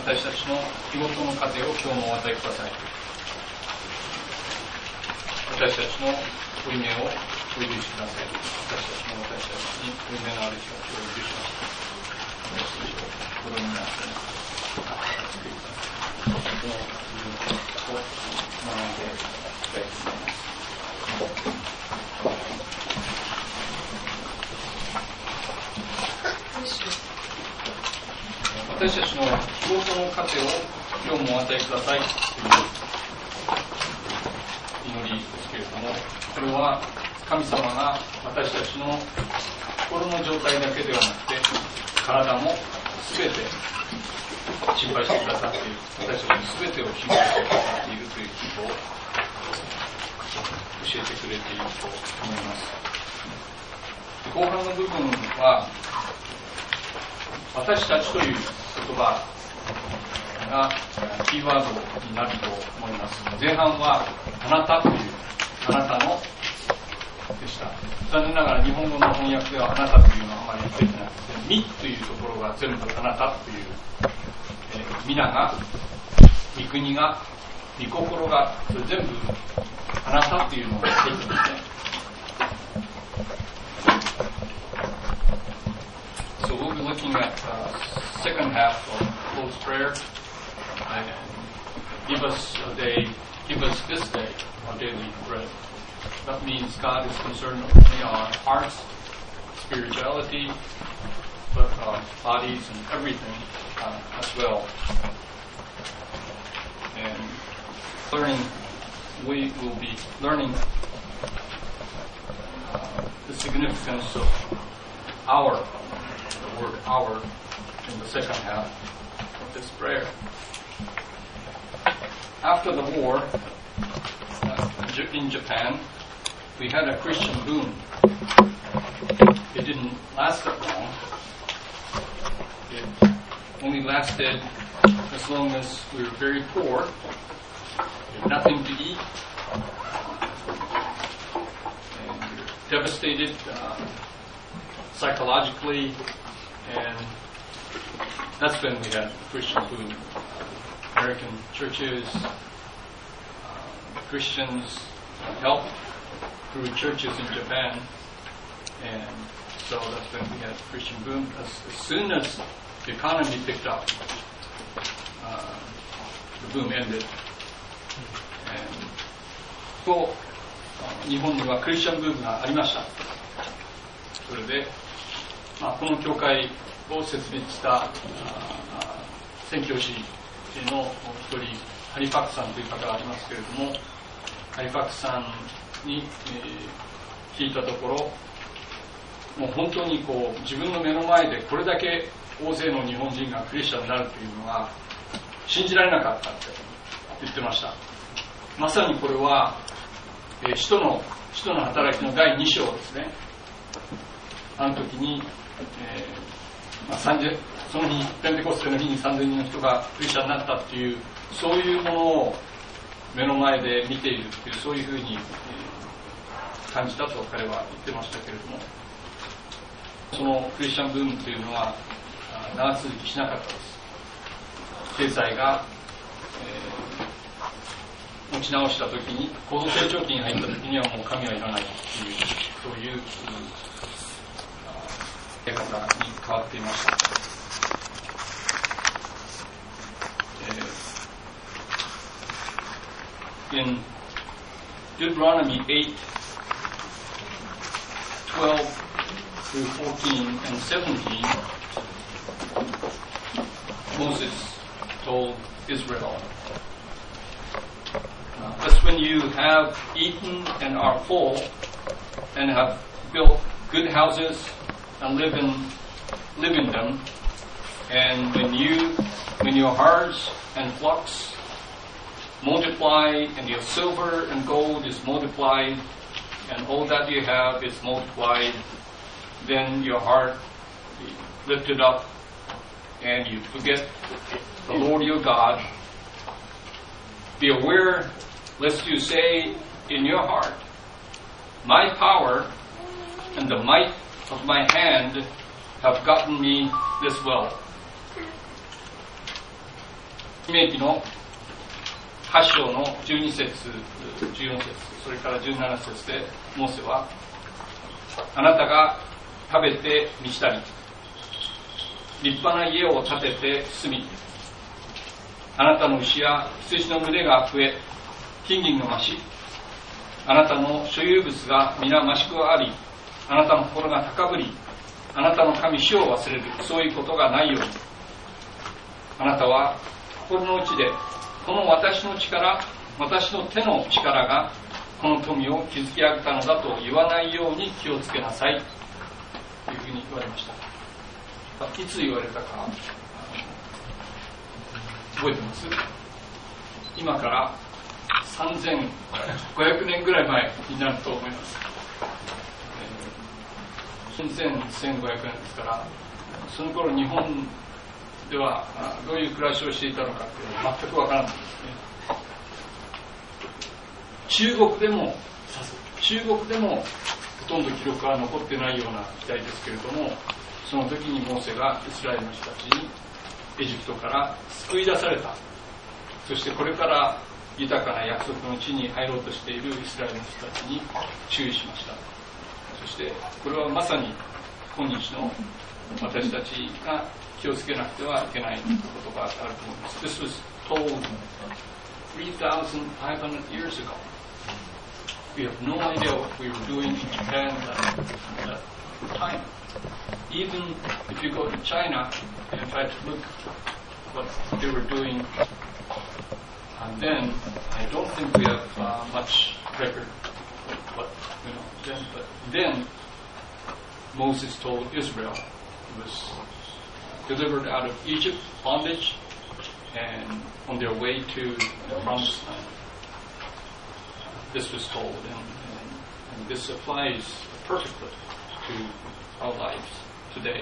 私たちの日ごとの糧を今日もお与えください。私たちの負い目をお許しください。私たちに負い目のある人たちをお許します。私たちを子供になって救いください。その自分を学んでいきたいと思います。私たちの日ごとの糧を今日もお与えくださいという祈りですけれども、これは神様が私たちの心の状態だけではなくて体も全て心配してくださっている、私たちの全てを心配してくださっているということを教えてくれていると思います。後半の部分は私たちという言葉がキーワードになると思います。前半はあなたという、あなたのでした。残念ながら日本語の翻訳ではあなたというのはあまり出てなくて、みというところが全部あなたという、皆が、御国が、御心が、それ全部あなたというのが入っていますね。So we'll be looking at the second half of close prayer. Give us a day, give us this day our daily bread. That means God is concerned not only our hearts, spirituality, but our bodies and everything as well. And we will be learning the significance of our, the word our, in the second half of this prayer. After the war in Japan, we had a Christian boom. It didn't last that long. It only lasted as long as we were very poor, we had nothing to eat, and we were devastated psychologically, and that's when we had Christian boom. American churches, Christians helped through churches in Japan, and so that's when we had Christian boom. As soon as the economy picked up, the boom ended. And so, 日本にはクリスチャンブームがありました。それで、この教会を設立した宣教師の一人、ハリファクさんという方がありますけれども、ハリファクさんに、聞いたところ、もう本当に自分の目の前でこれだけ大勢の日本人がクリスチャンになるというのは信じられなかったって言ってました。まさにこれは、使徒の働きの第2章ですね。あの時に、その日、ペンテコステの日に3000人の人がクリスチャンになったっていう、そういうものを目の前で見ているっていう、そういうふうに感じたと彼は言ってましたけれども、そのクリスチャンブームというのは長続きしなかったです。経済が、持ち直したときに、高度成長期に入ったときにはもう神はいらないという、そういう出方に変わっていました。In Deuteronomy 8, 12 through 14 and 17, Moses told Israel, "Thus when you have eaten and are full, and have built good houses and live in them, and when your herds and flocks multiply, and your silver and gold is multiplied, and all that you have is multiplied, then your heart lifted up, and you forget the Lord your God. Be aware lest you say in your heart, my power and the might of my hand have gotten me this wealth." 明記の8章の12節14節それから17節でモーセは、あなたが食べて満ちたり立派な家を建てて住み、あなたの牛や羊の群れが増え金銀が増し、あなたの所有物が皆増しくあり、あなたの心が高ぶり、あなたの神主を忘れる、そういうことがないように、あなたは心の内でこの私の力、私の手の力がこの富を築き上げたのだと言わないように気をつけなさいというふうに言われました。いつ言われたか覚えてます？今から3500年ぐらい前になると思います。1500年ですから、その頃日本ではどういう暮らしをしていたのかっていうのは全くわからないんですね。中国でもほとんど記録は残ってないような時代ですけれども、その時にモーセがイスラエルの人たちにエジプトから救い出された、そしてこれから豊かな約束の地に入ろうとしているイスラエルの人たちに注意しました。そしてこれはまさに今日の私たちが気をつけなくてはいけないことがあると思います。This was told 3,500 years ago. We have no idea what we were doing in Japan at that time. Even if you go to China and try to look what they were doing, and then I don't think we have much record of what then. But then Moses told Israel, he was delivered out of Egypt, bondage, and on their way to the promised land. This was told, and this applies perfectly to our lives today.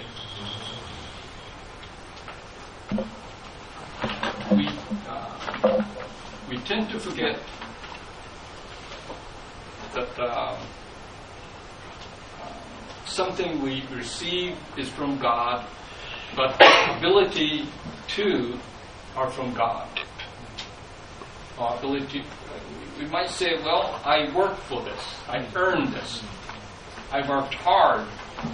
We tend to forget that something we receive is from God, but ability to are from God. Our ability, we might say, well, I worked for this, I earned this, I worked hard,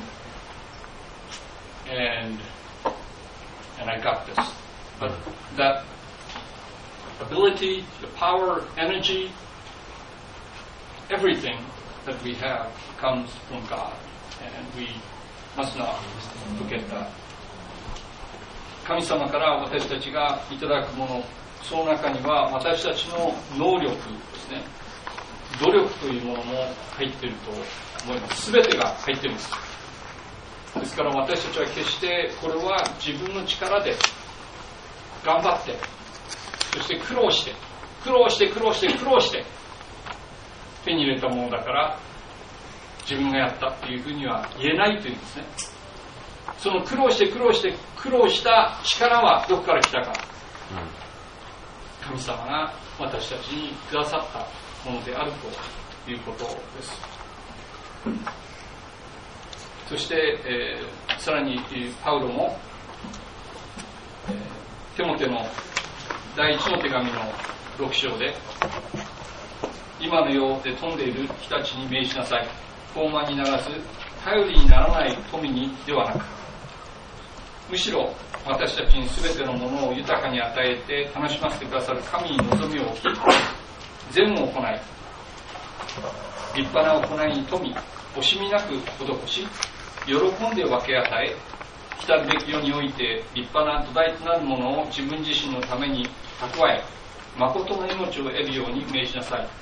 and I got this. But that ability, the power, energy, everything that we have comes from God, and we must not forget that. 神様から私たちがいただくもの、その中には私たちの能力ですね、努力というものも入っていると思います。全てが入っています。ですから私たちは決してこれは自分の力で頑張って、そして苦労して手に入れたものだから自分がやったというふうには言えないというんですね。その苦労した力はどこから来たか、神様が私たちにくださったものであるということです。そして、さらにパウロも、テモテの第一の手紙の6章で、今の世で富んでいる人たちに命じなさい。傲慢にならず頼りにならない富にではなく、むしろ私たちに全てのものを豊かに与えて楽しませてくださる神に望みを置き、善を行い、立派な行いに富み、惜しみなく施し、喜んで分け与え、来るべき世において立派な土台となるものを自分自身のために蓄え、誠の命を得るように命じなさい。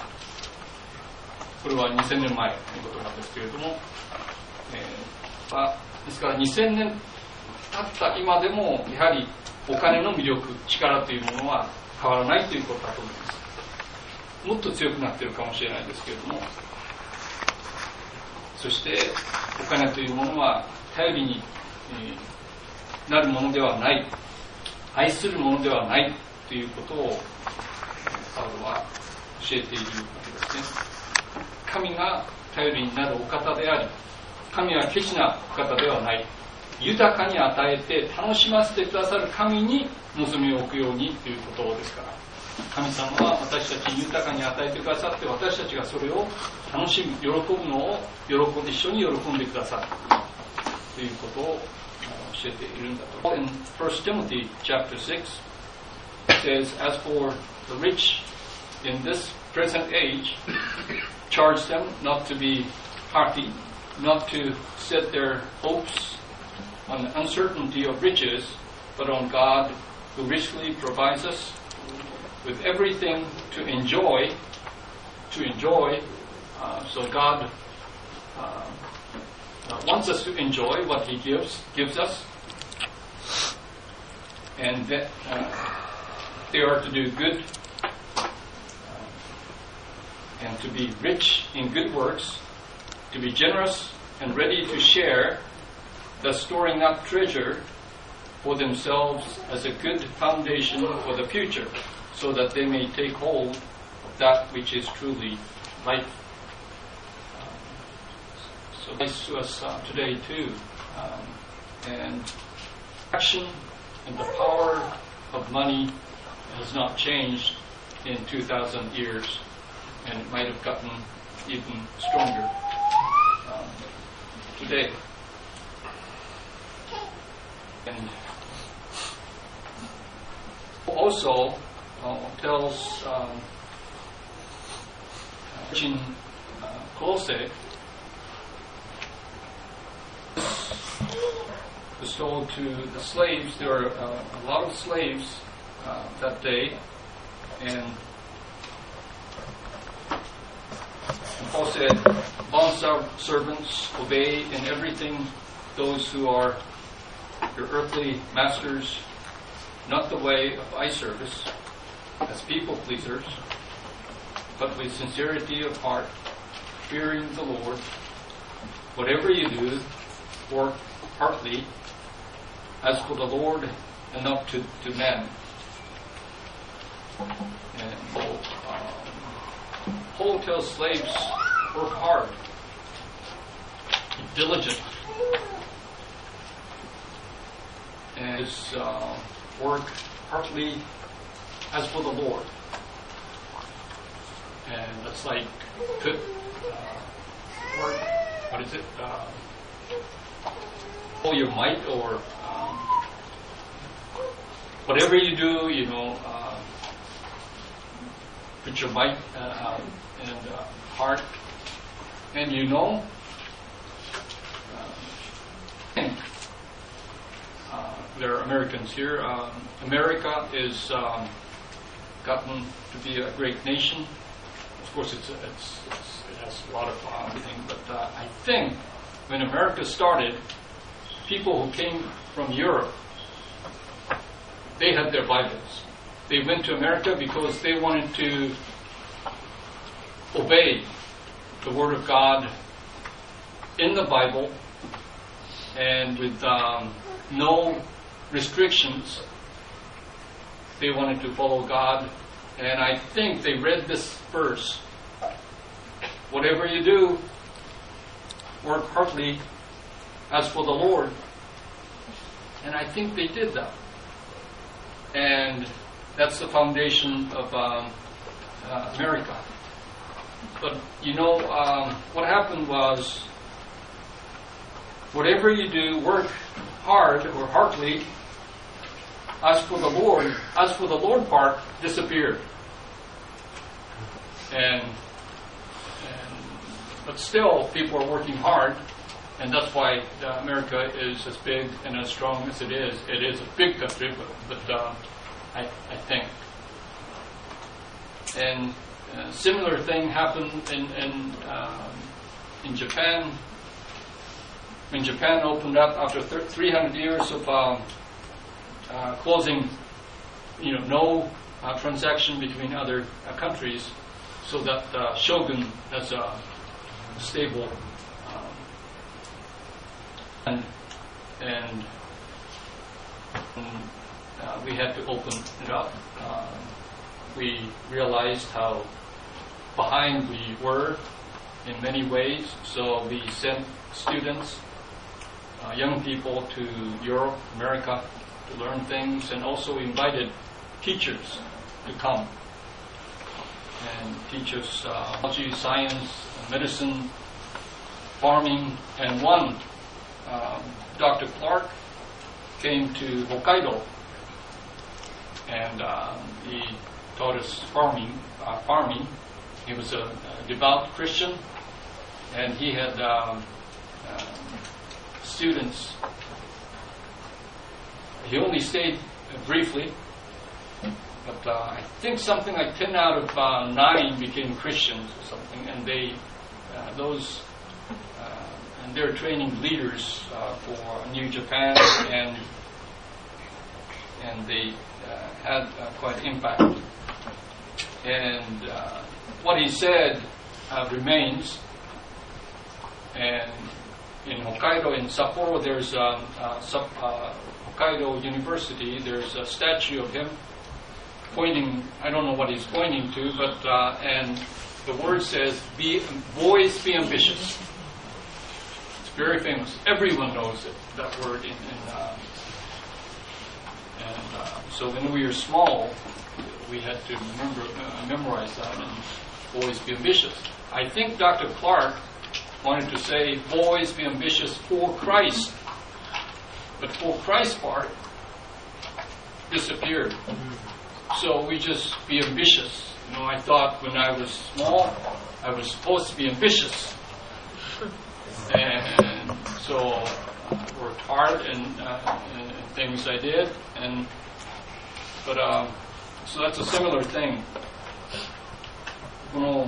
これは2000年前の言葉ですけれども、ですから2000年経った今でもやはりお金の魅力、力というものは変わらないということだと思います。もっと強くなっているかもしれないですけれども、そしてお金というものは頼りになるものではない、愛するものではないということをパウロは教えているわけですね。神が頼りになるお方であり、神はケチなお方ではない。 豊かに与えて楽しませてくださる神に望みを置くようにということですから、神様は私たちに豊かに与えてくださって、私たちがそれを楽しむ、喜ぶのを一緒に喜んでくださるということを教えているんだと。In 1 Timothy chapter 6 says, As for the rich in this present age, charge them not to be haughty, not to set their hopes on the uncertainty of riches, but on God who richly provides us with everything to enjoy. So God wants us to enjoy what He gives us, and that they are to do good and to be rich in good works, to be generous and ready to share, thus storing up treasure for themselves as a good foundation for the future, so that they may take hold of that which is truly life. So this to us today too, and action and the power of money has not changed in 2,000 years, and it might have gotten even stronger today. And also tells in Colossae was told to the slaves. There were a lot of slaves that day, and Paul said, "Bond servants, obey in everything those who are your earthly masters, not the way of eye service, as people pleasers, but with sincerity of heart, fearing the Lord. Whatever you do, work heartily, as for the Lord and not to men." And Paul tells slaves, work hard, be diligent, and work heartily as for the Lord. And that's like put work, what is it? All your might, or whatever you do, put your might and heart. And there are Americans here. America is gotten to be a great nation. Of course, it has a lot of things, but I think when America started, people who came from Europe, they had their Bibles. They went to America because they wanted to obey the Word of God in the Bible, and with no restrictions. They wanted to follow God, and I think they read this verse, whatever you do, work heartily as for the Lord. And I think they did that. And that's the foundation of America. But what happened was, whatever you do, work hard or heartily as for the Lord part disappeared. But still, people are working hard, and that's why America is as big and as strong as it is. It is a big country, but I think. And similar thing happened in Japan. When Japan opened up after 300 years of closing, no transaction between other countries, so that shogun has a stable and we had to open it up. We realized how behind we were in many ways, so we sent students young people to Europe, America to learn things, and also invited teachers to come and teach us biology, science, medicine, farming, and one, Dr. Clark, came to Hokkaido, and he taught us farming. He was a devout Christian, and he had students. He only stayed briefly, but I think something like 10 out of 9 became Christians or something, and and they're training leaders for New Japan, and they had quite impact. And what he said remains. And in Hokkaido, in Sapporo, there's Hokkaido University. There's a statue of him pointing. I don't know what he's pointing to, but and the word says, "Boys, be ambitious." It's very famous. Everyone knows it. That word so when we were small, we had to memorize that, and boys be ambitious. I think Dr. Clark wanted to say, boys be ambitious for Christ. But for Christ part disappeared. So we just be ambitious. I thought when I was small, I was supposed to be ambitious. And so I worked hard and things I did. So that's a similar thing. この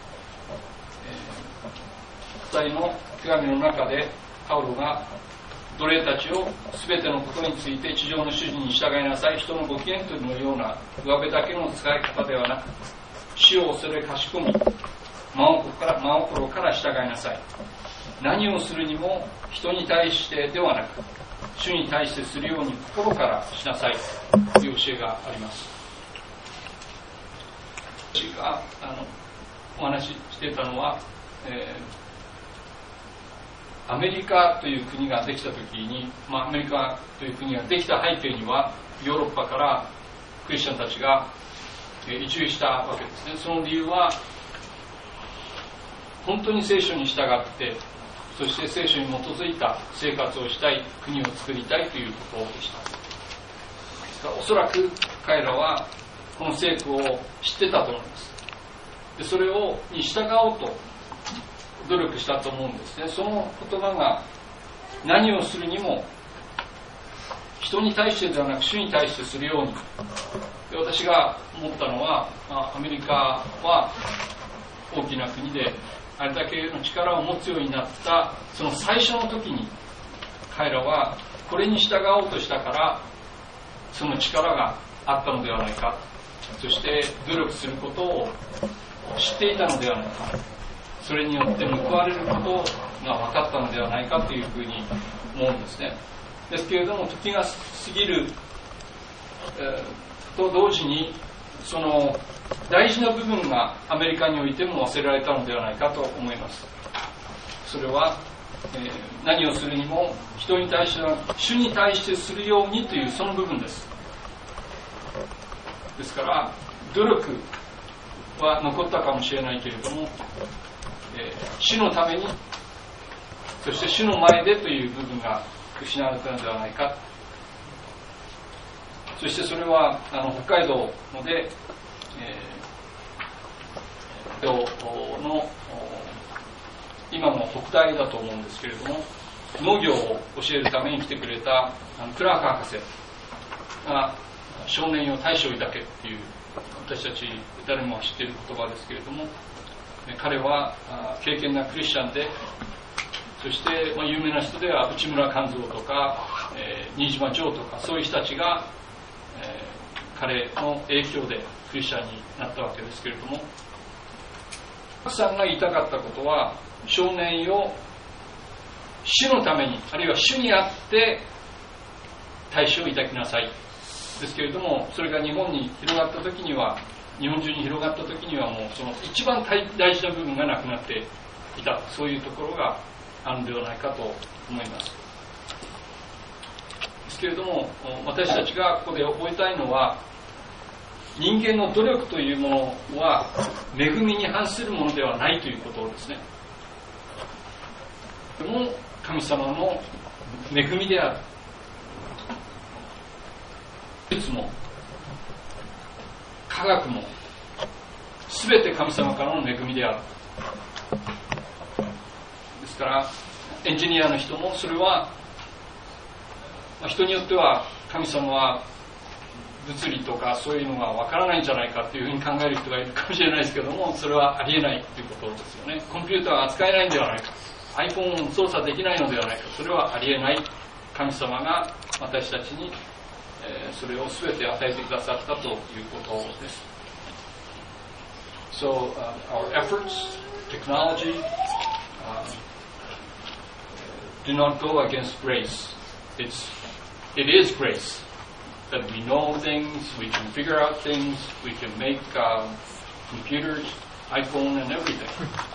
の手紙の中でパウロが奴隷たちを全てのことについて地上の主人に従いなさい、人のご機嫌というのような上辺だけの使い方ではなく、主を恐れかしこみ真心から従いなさい。何をするにも人に対してではなく、主に対してするように心からしなさいという教えがあります。私がお話ししていたのは、アメリカという国ができたときに、アメリカという国ができた背景には、ヨーロッパからクリスチャンたちが移住したわけですね。その理由は、本当に聖書に従って、そして聖書に基づいた生活をしたい、国を作りたいということでした。ですからおそらく彼らはこの聖句を知ってたと思います。でそれに従おうと努力したと思うんですね。その言葉が何をするにも人に対してではなく主に対してするように。で私が思ったのは、アメリカは大きな国であれだけの力を持つようになったその最初の時に彼らはこれに従おうとしたからその力があったのではないか、そして努力することを知っていたのではないか、それによって報われることが分かったのではないかというふうに思うんですね。ですけれども時が過ぎる、と同時にその大事な部分がアメリカにおいても忘れられたのではないかと思います。それは、何をするにも人に対しては主に対してするようにというその部分です。ですから努力は残ったかもしれないけれども、主のためにそして主の前でという部分が失われたのではないか。そしてそれは北海道ので、の今の北大だと思うんですけれども、農業を教えるために来てくれたクラーク博士が少年よ大将いだけっていう私たち誰も知っている言葉ですけれども、彼は敬虔なクリスチャンで、そして、有名な人では内村勘三とか、新島城とかそういう人たちが、彼の影響でクリスチャンになったわけですけれども、たくさんが言いたかったことは、少年よ主のためにあるいは主にあって大使をいただきなさいですけれども、それが日本に広がった時には、日本中に広がった時にはもうその一番大事な部分がなくなっていた、そういうところがあるのではないかと思います。 ですけれども、私たちがここで覚えたいのは、人間の努力というものは恵みに反するものではないということですね。でも神様の恵みである。技術も科学も全て神様からの恵みである。ですからエンジニアの人もそれは、人によっては神様は物理とかそういうのがわからないんじゃないかというふうに考える人がいるかもしれないですけども、それはありえないということですよね。コンピューターは扱えないんではないか、 iPhone を操作できないのではないか、それはありえない。神様が私たちに、それを全て与えてくださったということです。 So, our efforts, technology, do not go against grace. It is grace that we know things, we can figure out things, we can make computers, iPhone and everything.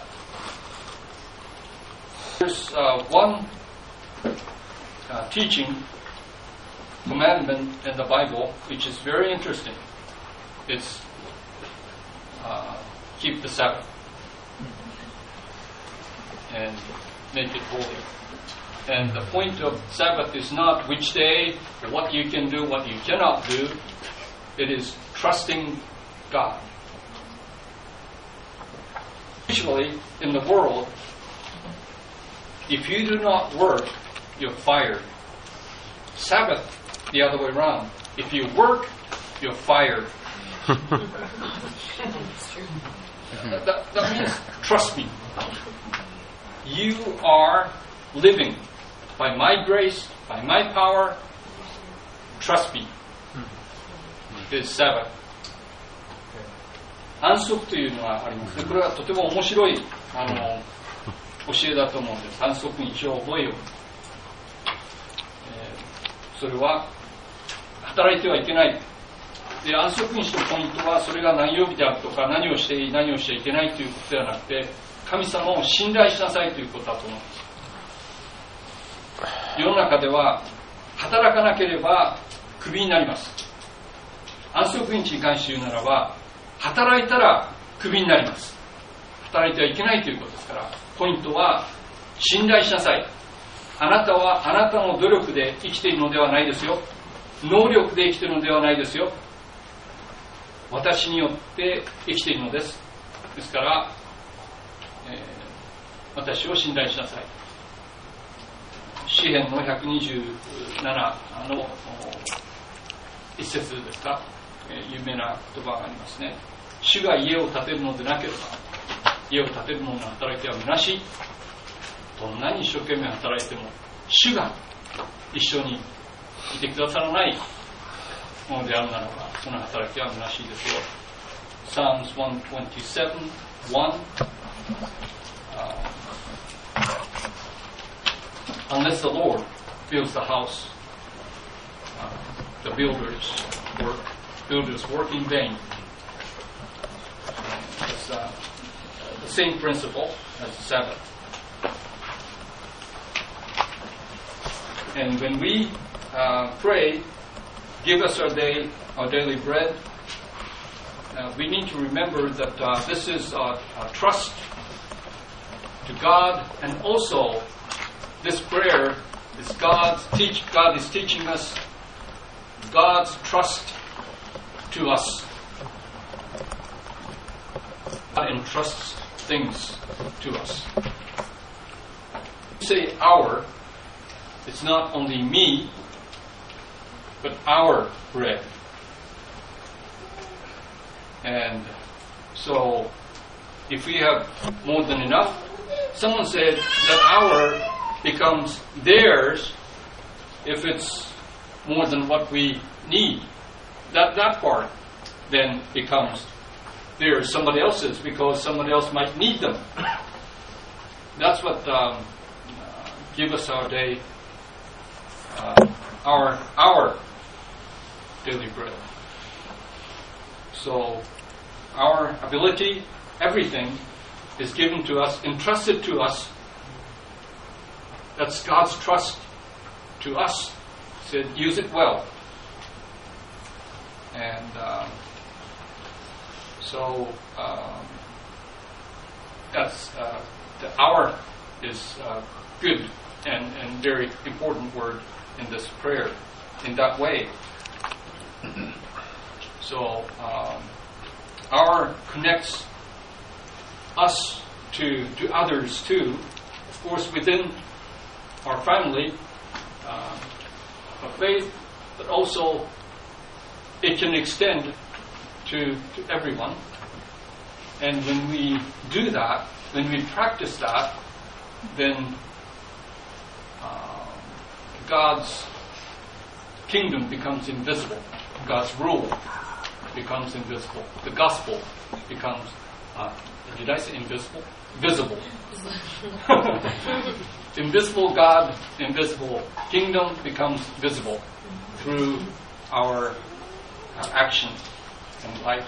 There's one teaching, commandment in the Bible which is very interesting. It's keep the Sabbath and make it holy. And the point of Sabbath is not which day, what you can do, what you cannot do. It is trusting God. Usually in the world, if you do not work, you're fired. Sabbath, the other way around. If you work, you're fired. That means, trust me. You are living by my grace, by my power. Trust me. It's Sabbath. 安息というのがあります。これはとても面白い教えだと思うんです。安息日を覚えよう。それは働いてはいけない。で、安息日のポイントはそれが何曜日であるとか何をしていい何をしちゃいけないということではなくて、神様を信頼しなさいということだと思うんです。世の中では働かなければクビになります。安息日に関して言うならば、働いたらクビになります。働いてはいけないということですから、ポイントは信頼しなさい。あなたはあなたの努力で生きているのではないですよ。能力で生きているのではないですよ。私によって生きているのです。ですから、私を信頼しなさい。詩編の127の一節ですか、有名な言葉がありますね。主が家を建てるのでなければ、家を建てる者の働きは虚しい。どんなに一生懸命働いても、主が一緒にいてくださらないものであるならば、その働きは虚しいですよ。Psalms 127:1 Unless the Lord builds the house, the builders work in vain. It's the same principle as the Sabbath. And when we pray, give us our daily bread, we need to remember that this is a trust to God, and also this prayer is God is teaching us God's trust to us. God entrusts things to us. Say our, it's not only me, but our bread. And so, if we have more than enough, someone said that our becomes theirs if it's more than what we need. That part then becomes theirs, somebody else's, because somebody else might need them. That's what give us our day, our daily bread. So our ability, everything is given to us, entrusted to us. That's God's trust to us. said, use it well. And so that's the hour is good and very important word in this prayer in that way. So hour connects us to others too, of course within our family of faith, but also it can extend to everyone. And when we do that, when we practice that, then God's kingdom becomes invisible. God's rule becomes invisible. The gospel becomes, did I say invisible? Visible. Invisible God, invisible kingdom becomes visible through our action and life.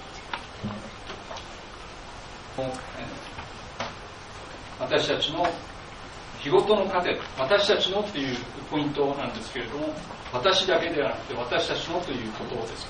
私たちの日ごとの糧、私たちのっていうポイントなんですけれども、私だけではなくて私たちのということですから、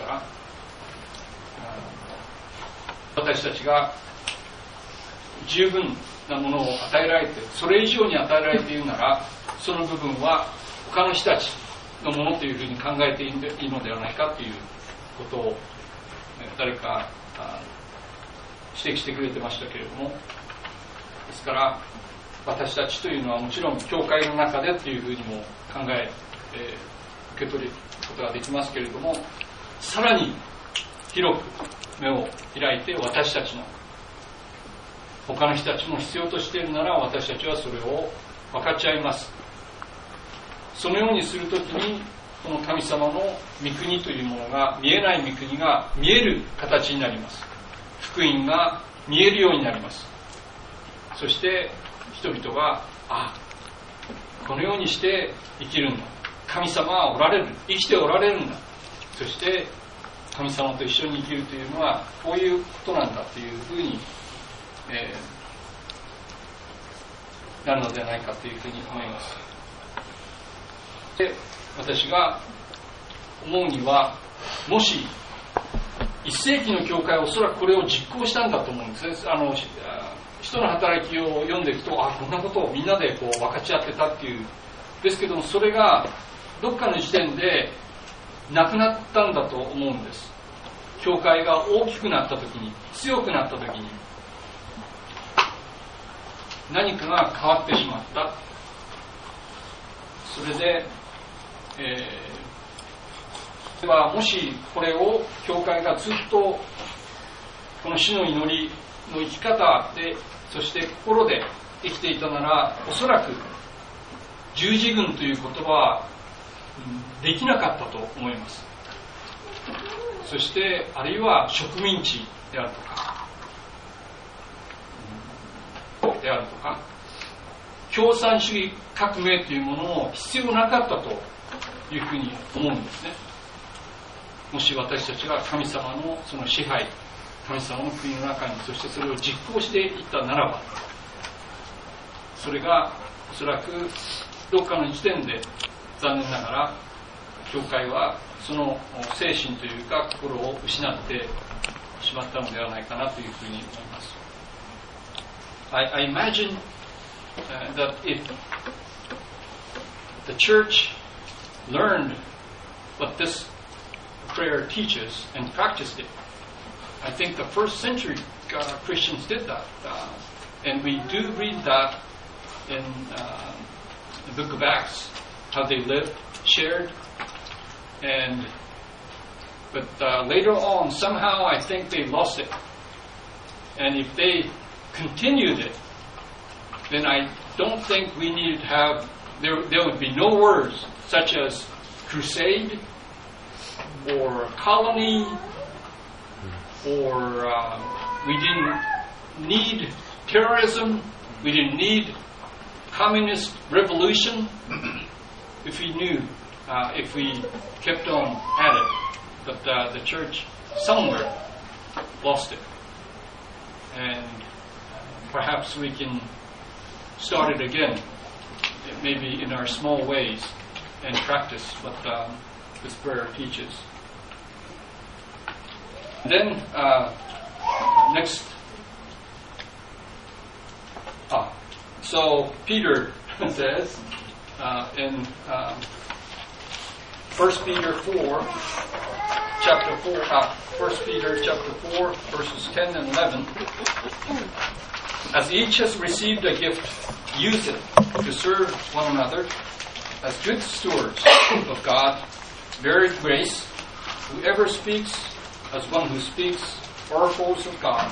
私たちが十分なものを与えられて、それ以上に与えられているなら、その部分は他の人たちのものというふうに考えていいのではないかということを誰か指摘してくれてましたけれども、ですから私たちというのはもちろん教会の中でというふうにも考え、受け取ることができますけれども、さらに広く目を開いて、私たちの他の人たちも必要としているなら、私たちはそれを分かち合います。そのようにするときに、この神様の御国というものが、見えない御国が見える形になります。福音が見えるようになります。そして人々が、このようにして生きるんだ、神様はおられる、生きておられるんだ、そして神様と一緒に生きるというのはこういうことなんだというふうに、なるのではないかというふうに思います。で、私が思うには、もし1世紀の教会はおそらくこれを実行したんだと思うんですね。使徒の働きを読んでいくと、こんなことをみんなでこう分かち合ってたっていう。ですけども、それがどっかの時点でなくなったんだと思うんです。教会が大きくなったときに、強くなったときに、何かが変わってしまった。それで、もしこれを教会がずっとこの主の祈りの生き方で、そして心で生きていたなら、おそらく十字軍という言葉はできなかったと思います。そしてあるいは植民地であるとか共産主義革命というものも必要なかったというふうに思うんですね。もし私たちが神様のその支配、神様の国の中に、そしてそれを実行していったならば、それがおそらくどっかの時点で残念ながら教会はその精神というか心を失ってしまったのではないかなというふうに思います。I imagine that if the church learned what this prayer teaches and practiced it, I think the first century Christians did that. And we do read that in the book of Acts, how they lived, shared, but later on, somehow I think they lost it. And if they continued it, then I don't think we needed to have, there would be no words such as crusade or colony, or we didn't need terrorism, we didn't need communist revolution if we knew, if we kept on at it. But the church somewhere lost it. And perhaps we can start it again, maybe in our small ways, and practice what this prayer teaches. Then next, so Peter says in 1 Peter 4, chapter 4, 1 Peter chapter 4, verses 10 and 11, as each has received a gift, use it to serve one another as good stewards of God's varied grace. Whoever speaks as one who speaks oracles of God.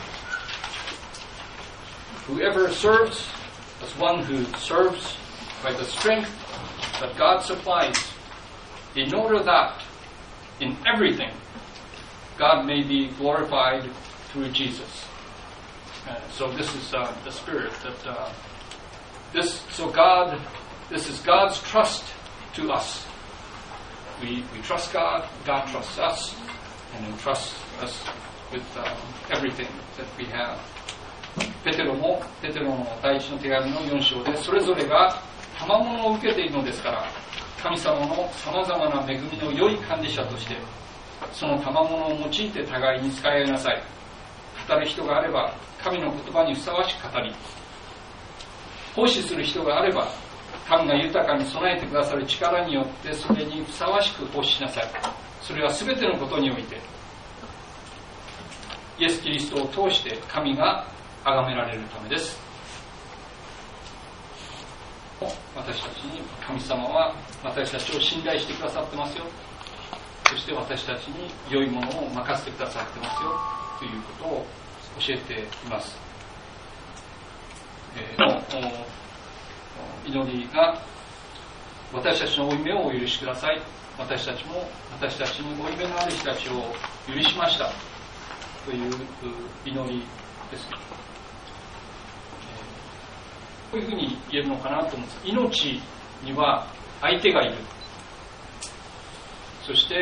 Whoever serves as one who serves by the strength that God supplies, in order that in everything God may be glorified through Jesus. So this is the spirit that this is God's trust to us. We trust God, God trusts us, and entrusts us with everything that we have.ペテロの第一の手紙の4章で、それぞれが賜物を受けているのですから、神様のさまざまな恵みの良い管理者として、その賜物を用いて互いに使い合いなさい。語る人があれば神の言葉にふさわしく語り、奉仕する人があれば神が豊かに備えてくださる力によってそれにふさわしく奉仕しなさい。それはすべてのことにおいてイエス・キリストを通して神が崇められるためです。私たちに神様は私たちを信頼してくださってますよ。そして私たちに良いものを任せてくださってますよということを教えています。祈りが私たちの負い目をお許しください。私たちも私たちに負い目のある人たちを許しましたという祈りです。こういうふうに言えるのかなと思うんです。命には相手がいる。そして、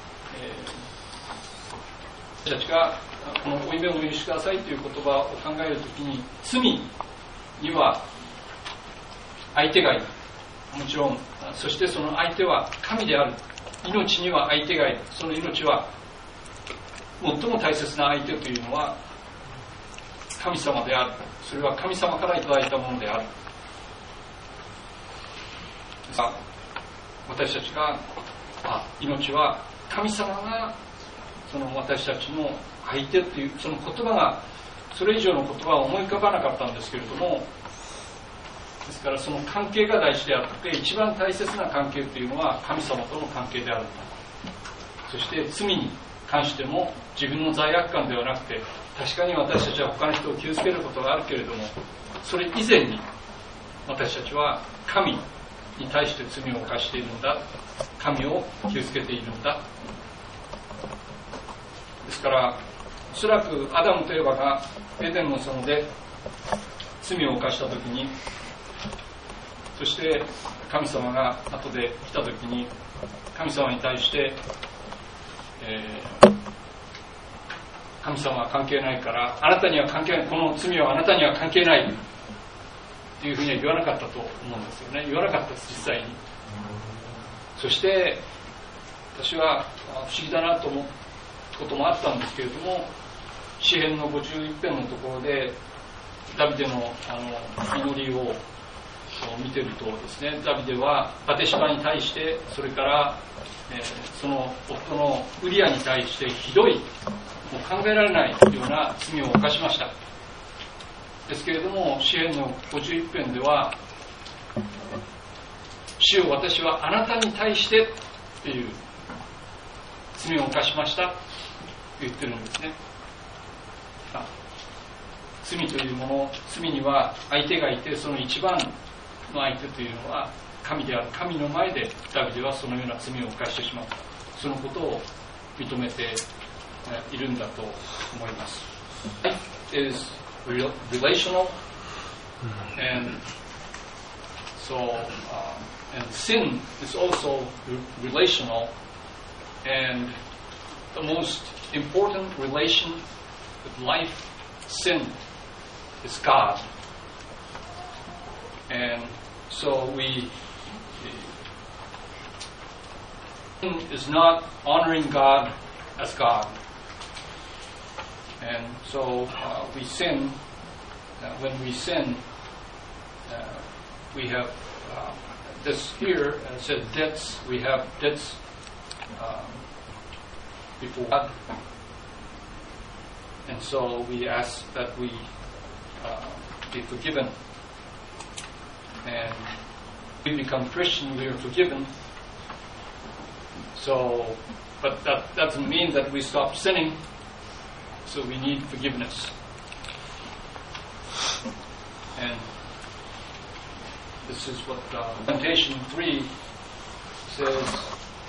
私たちがこの負い目をお許しくださいという言葉を考えるときに、罪には相手がいる。もちろん、そしてその相手は神である。命には相手がいる。その命は最も大切な相手というのは神様である。それは神様からいただいたものである。私たちが命は神様がその私たちの相手というその言葉がそれ以上の言葉は思い浮かばなかったんですけれども、ですからその関係が大事であって一番大切な関係というのは神様との関係である。そして罪に関しても自分の罪悪感ではなくて、確かに私たちは他の人を傷つけることがあるけれども、それ以前に私たちは神に対して罪を犯しているんだ、神を傷つけているんだ。ですからおそらくアダムとエバがエデンの園で罪を犯したときに、そして神様が後で来たときに神様に対して、神様は関係ないからあなたには関係ない、この罪はあなたには関係ないというふうには言わなかったと思うんですよね。言わなかったです、実際に。そして私は不思議だなと思うこともあったんですけれども、詩編の51編のところでダビデの祈りを見てるとですね、ダビデはバテシバに対して、それから、その夫のウリアに対してひどい、もう考えられないような罪を犯しました。ですけれども詩編の51編では、主よ私はあなたに対してという罪を犯しましたと言ってるんですね。罪というもの、罪には相手がいて、その一番の相手というのは神である。神の前でダビデはそのような罪を犯してしまった。そのことを認めているんだと思います。Life is relational, and and sin is also relational, and the most important relation with life, sin, is God. And so we is not honoring God as God. And so we sin. When we sin, we have this here says debts. We have debts before God. And so we ask that we be forgiven. And we become Christian, we are forgiven. So, but that doesn't mean that we stop sinning. So we need forgiveness. And this is what Lamentation 3 says.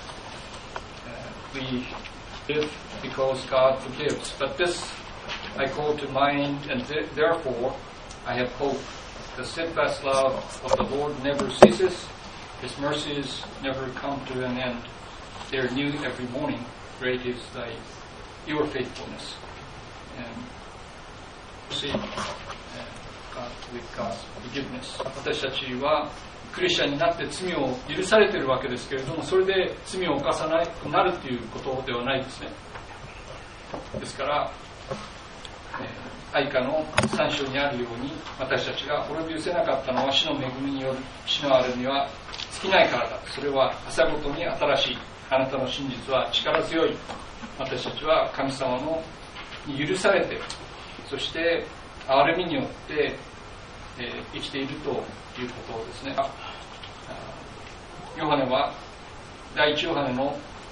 We live because God forgives. But this I call to mind, and therefore I have hope. The steadfast love of the Lord never ceases. His mercies never come to an end. They are new every morning. Great is your faithfulness. And see with God's forgiveness. 私たちはクリスチャンになって罪を許されているわけですけれども、それで罪を犯さなくなるということではないですね。ですから、愛歌の3章にあるように、私たちが滅び失せなかったのは主の恵みによる主のあるには尽きないからだ。それは朝ごとに新しい。あなたの真実は力強い。私たちは神様に許されて、そして憐れみによって生きているということですね。ヨハネは第一ヨハネの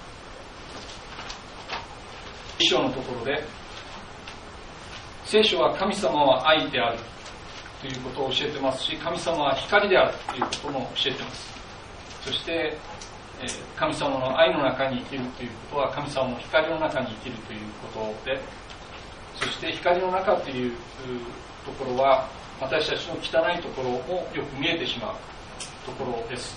一章のところで、聖書は神様は愛であるということを教えてますし、神様は光であるということも教えてます。そして神様の愛の中に生きるということは神様の光の中に生きるということで、そして光の中というところは私たちの汚いところもよく見えてしまうところです。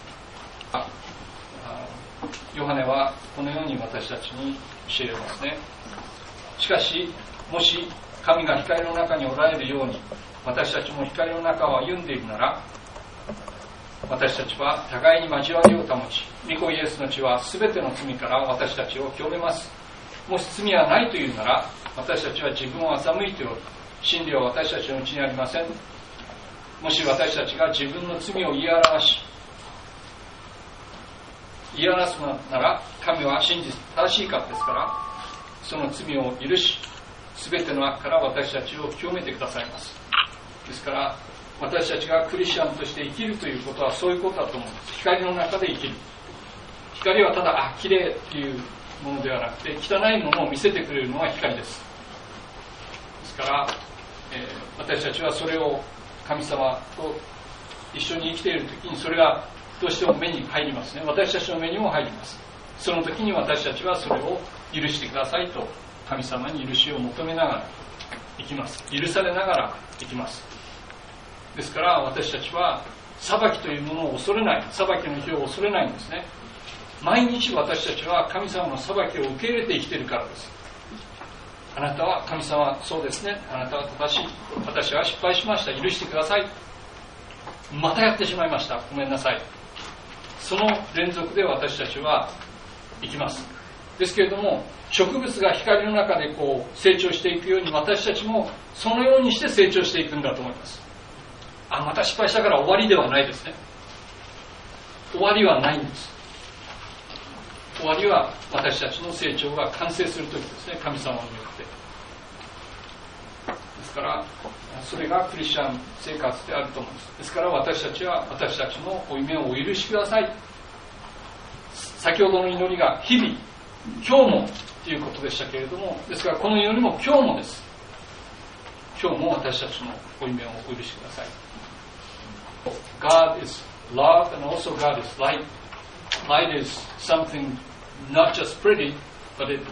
ヨハネはこのように私たちに教えますね。しかしもし神が光の中におられるように私たちも光の中を歩んでいるなら、私たちは互いに交わりを保ち、御子イエスの血はすべての罪から私たちを清めます。もし罪はないというなら、私たちは自分を欺いておる。真理は私たちのうちにありません。もし私たちが自分の罪を言い表すのなら、神は真実正しいからですから、その罪を許し、すべての悪から私たちを清めてくださいます。ですから私たちがクリスチャンとして生きるということはそういうことだと思うんです。光の中で生きる。光はただ綺麗っていうものではなくて、汚いものを見せてくれるのは光です。ですから、私たちはそれを神様と一緒に生きているときにそれがどうしても目に入りますね。私たちの目にも入ります。その時に私たちはそれを許してくださいと神様に許しを求めながら生きます。許されながら生きます。ですから私たちは裁きというものを恐れない、裁きの日を恐れないんですね。毎日私たちは神様の裁きを受け入れて生きているからです。あなたは神様、そうですね、あなたは正しい、私は失敗しました、許してください、またやってしまいました、ごめんなさい。その連続で私たちは生きます。ですけれども、植物が光の中でこう成長していくように、私たちもそのようにして成長していくんだと思います。また失敗したから終わりではないですね。終わりはないんです。終わりは私たちの成長が完成するときですね、神様によって。ですからそれがクリスチャン生活であると思うんです。ですから私たちは私たちの負い目をお許しください。先ほどの祈りが日々、今日もということでしたけれども、ですからこの祈りも今日もです。今日も私たちの負い目をお許しください。God is love and also God is light. Light is something not just pretty, but it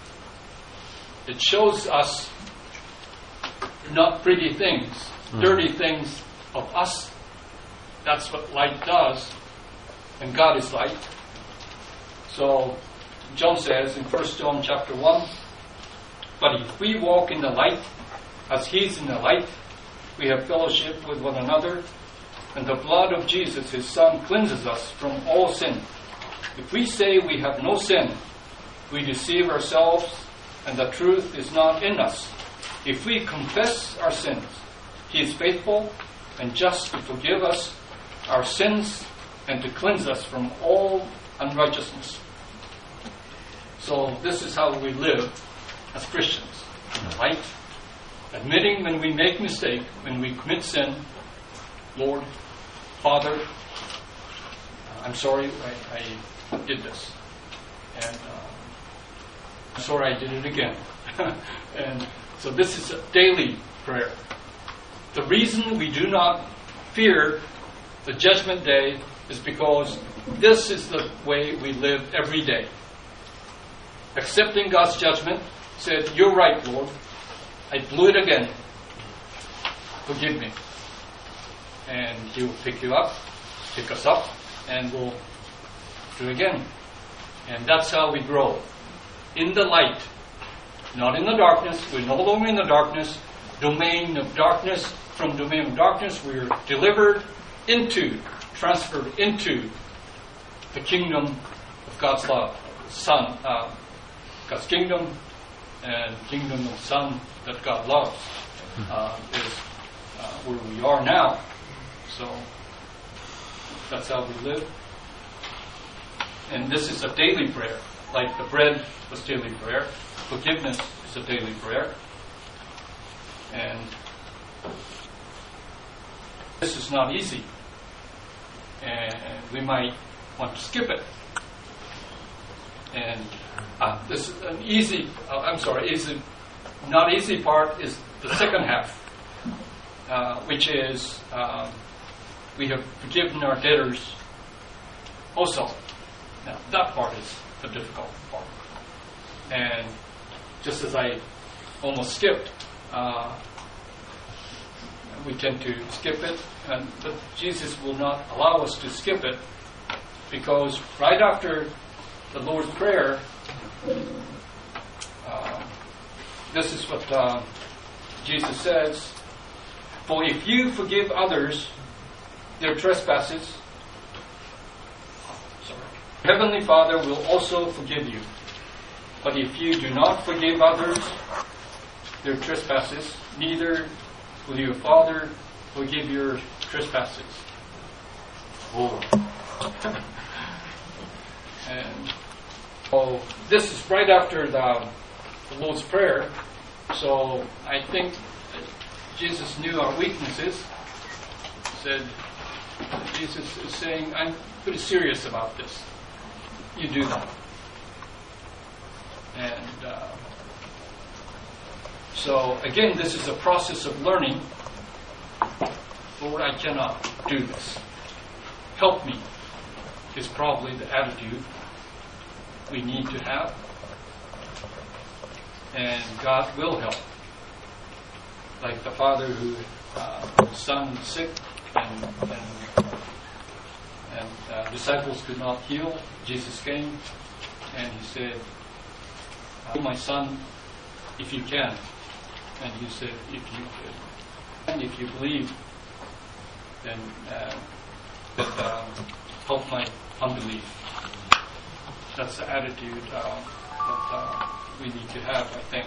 shows us not pretty things, dirty things of us. That's what light does, and God is light. So John says in 1 John chapter 1, but if we walk in the light, as he is in the light, we have fellowship with one another, and the blood of Jesus, his Son, cleanses us from all sin. If we say we have no sin, we deceive ourselves, and the truth is not in us. If we confess our sins, He is faithful and just to forgive us our sins and to cleanse us from all unrighteousness. So this is how we live as Christians. Right? Admitting when we make mistake, when we commit sin, Lord, Father, I'm sorry I did this. And I'm sorry I did it again. And so this is a daily prayer. The reason we do not fear the judgment day is because this is the way we live every day. Accepting God's judgment, said, you're right, Lord. I blew it again. Forgive me. And He will pick you up, pick us up, and we'll do it again. And that's how we grow. In the light, not in the darkness. We're no longer in the darkness. Domain of darkness. From domain of darkness, we're delivered into, transferred into the kingdom of God's love. Son, God's kingdom and kingdom of Son that God loves is where we are now. So that's how we live. And this is a daily prayer. Like the bread was daily prayer. Forgiveness is a daily prayer. And this is not easy. And we might want to skip it. And this is an easy, not easy part is the second half, which is we have forgiven our debtors also. Now, that part is the difficult part. And just as I almost skipped, we tend to skip it, but Jesus will not allow us to skip it, because right after the Lord's Prayer, this is what Jesus says, for if you forgive others their trespasses, Heavenly Father will also forgive you. But if you do not forgive others their trespasses, neither will your Father forgive your trespasses. Oh. And this is right after the Lord's Prayer. So I think Jesus knew our weaknesses. Jesus is saying, I'm pretty serious about this. You do that. And so again, this is a process of learning. Lord, I cannot do this. Help me is probably the attitude we need to have. And God will help. Like the father who his son was sick and disciples could not heal. Jesus came and He said, heal my son if you can. And He said, if you could. And if you believe, then help my unbelief. That's the attitude that we need to have, I think.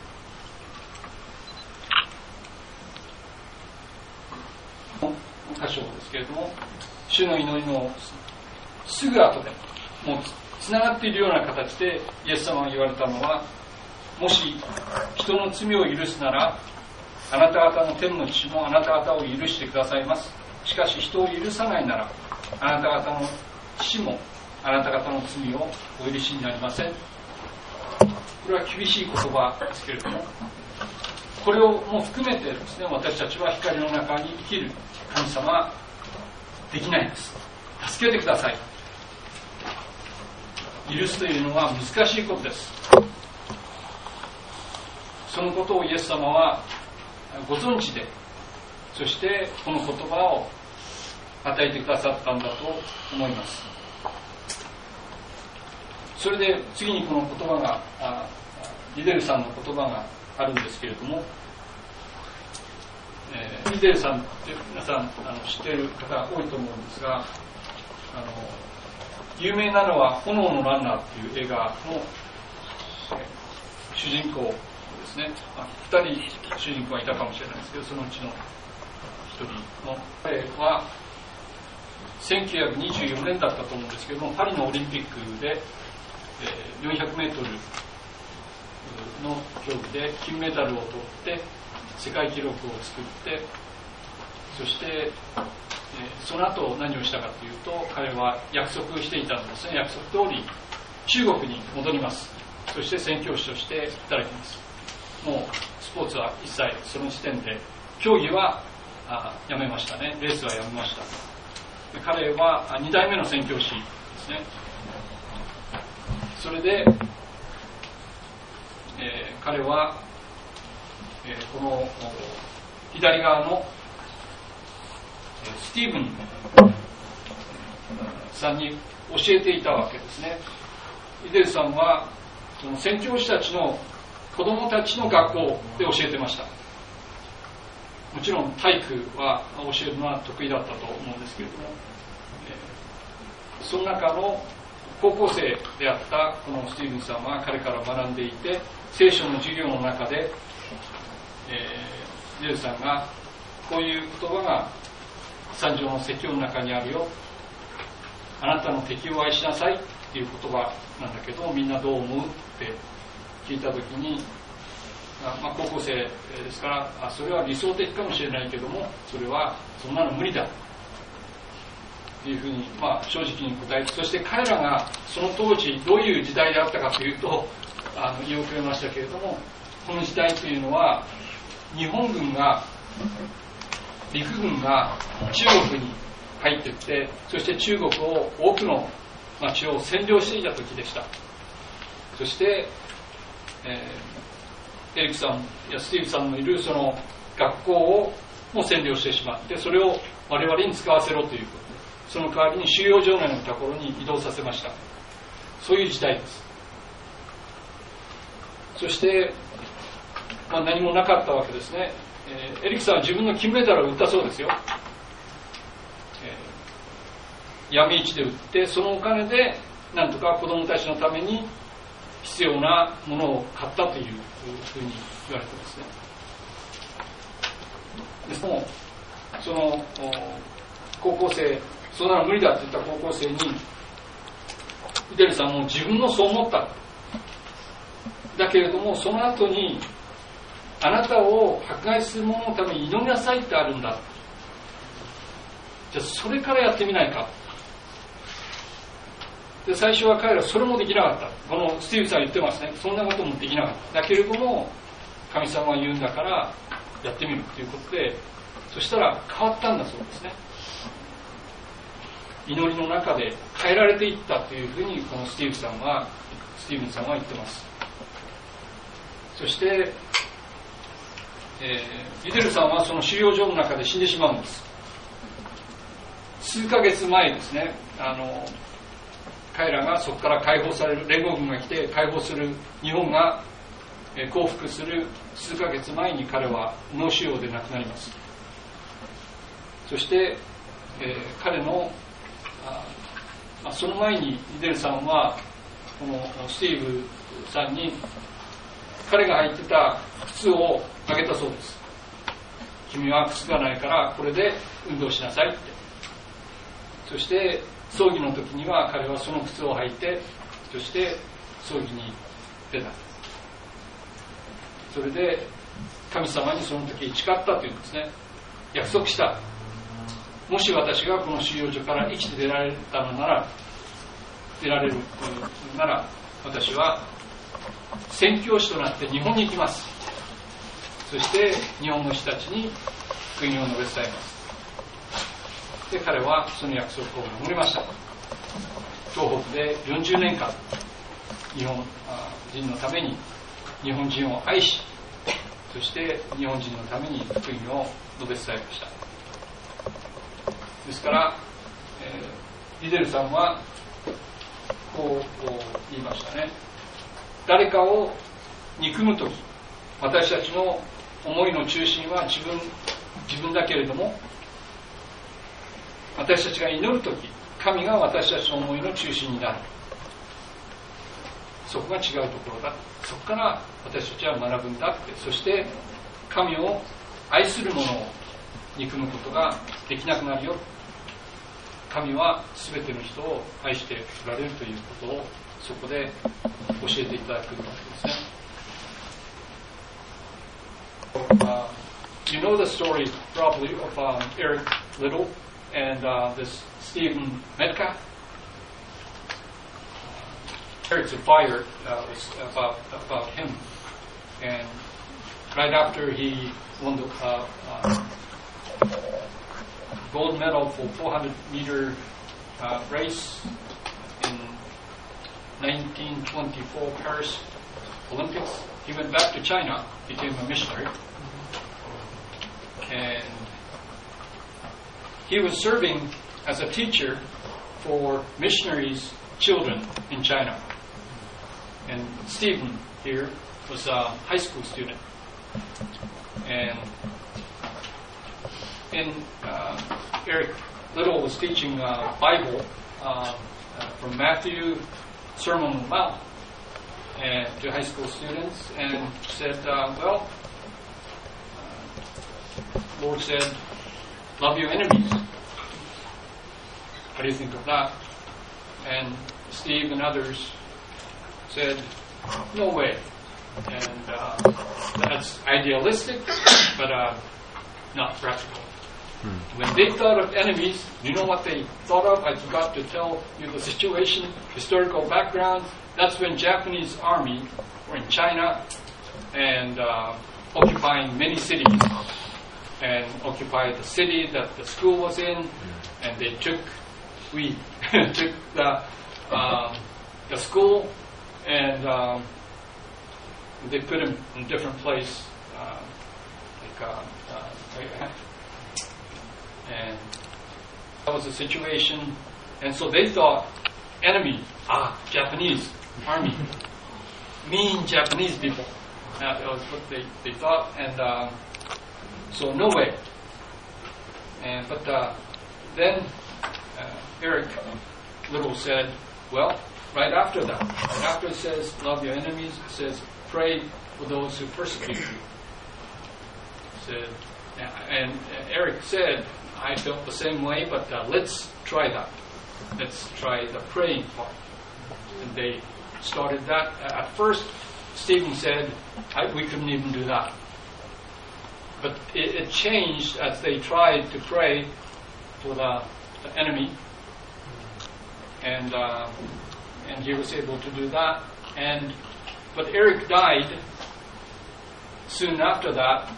箇所ですけれども、主の祈りのすぐ後でもうつながっているような形でイエス様が言われたのは、もし人の罪を許すならあなた方の天の父もあなた方を許してくださいます。しかし人を許さないならあなた方の父もあなた方の罪をお許しになりません。これは厳しい言葉ですけれども、これをも含めてですね、私たちは光の中に生きる神様はできないです。助けてください。許すというのは難しいことです。そのことをイエス様はご存知で、そしてこの言葉を与えてくださったんだと思います。それで次にこの言葉がリデルさんの言葉があるんですけれども、リデルさんって皆さん知っている方多いと思うんですが、 有名なのは「炎のランナー」っていう映画の主人公ですね。2人主人公がいたかもしれないですけど、そのうちの1人の彼は1924年だったと思うんですけども、パリのオリンピックで400メートルの競技で金メダルを取って世界記録を作って、そしてその後何をしたかというと、彼は約束していたんですね。約束通り中国に戻ります。そして宣教師として働きます。もうスポーツは一切その時点で、競技はやめましたね。レースはやめました。彼は2代目の宣教師ですね。それで、彼は、この左側のスティーブンさんに教えていたわけですね。イデルさんはその宣教師たちの子供たちの学校で教えてました。もちろん体育は教えるのは得意だったと思うんですけれども、その中の高校生であったこのスティーブンさんは彼から学んでいて、聖書の授業の中で、イデルさんがこういう言葉が三条の説教の中にあるよ。あなたの敵を愛しなさいっていう言葉なんだけど、みんなどう思うって聞いたときに、高校生ですから、それは理想的かもしれないけども、それはそんなの無理だっていうふうに、正直に答えて、そして彼らがその当時どういう時代であったかというと、言い遅れましたけれども、この時代というのは日本軍が陸軍が中国に入っていって、そして中国を多くの町を占領していた時でした。そして、エリックさんやスティーブさんのいるその学校をも占領してしまって、それを我々に使わせろということで、その代わりに収容所のようなところに移動させました。そういう時代です。そして、何もなかったわけですね。エリックさんは自分の金メダルを売ったそうですよ。闇市で売って、そのお金でなんとか子供たちのために必要なものを買ったというふうに言われてますね。ですもその高校生、そんなの無理だって言った高校生にイデルさんも自分もそう思った。だけれどもその後に、あなたを迫害する者のために祈りなさいってあるんだ。じゃあそれからやってみないか。で、最初は彼らはそれもできなかった。このスティーブさん言ってますね。そんなこともできなかった。だけれども神様は言うんだからやってみるということで、そしたら変わったんだそうですね。祈りの中で変えられていったというふうにこのスティーブンさんは言ってます。そしてイデルさんはその収容所の中で死んでしまうんです。数ヶ月前ですね、彼らがそこから解放される、連合軍が来て解放する、日本が降伏する数ヶ月前に彼は脳腫瘍で亡くなります。そして、彼のその前にイデルさんはこのスティーブさんに彼が履いてた靴をあげたそうです。君は靴がないからこれで運動しなさいって。そして葬儀の時には彼はその靴を履いて、そして葬儀に出た。それで神様にその時誓ったというんですね。約束した。もし私がこの収容所から生きて出られたのなら、出られるなら、私は宣教師となって日本に行きます。そして日本の人たちに福音を述べ伝えます。で、彼はその約束を守りました。東北で40年間日本人のために日本人を愛し、そして日本人のために福音を述べ伝えました。ですから、リデルさんはこう言いましたね。誰かを憎むとき、私たちの思いの中心は自分だけれども、私たちが祈るとき、 神が私たちの思いの中心になる。そこが違うところだ。そこから私たちは学ぶんだって。そして神を愛する者を憎むことができなくなるよ。神は全ての人を愛しておられるということをそこで教えていただくわけですね。You know the story probably of Eric Liddell and this Stephen Metcalf. Eric's a fire was about him, and right after he won the gold medal for 400-meter race in 1924 Paris Olympics, he went back to China, became a missionary, and he was serving as a teacher for missionaries' children in China. And Stephen here was a high school student. And Eric Liddell was teaching Bible from Matthew, Sermon on the Mount, and to high school students, and said, Lord said, love your enemies. How do you think of that? And Steve and others said, no way. And that's idealistic, but not practical. When they thought of enemies, you know what they thought of? I forgot to tell you the situation, historical background. That's when Japanese army were in China and occupying many cities, and occupied the city that the school was in, and they took the school, and they put him in a different place, and that was the situation. And so they thought, enemy, Japanese army, mean Japanese people. That was what they thought, and so no way. But then Eric Liddell said, well, right after that, right after it says, love your enemies, it says, pray for those who persecute you. And Eric said, I felt the same way, but let's try that. Let's try the praying part. And they started that. At first, Stephen said, we couldn't even do that. But it changed as they tried to pray for the enemy. And he was able to do that. But Eric died soon after that.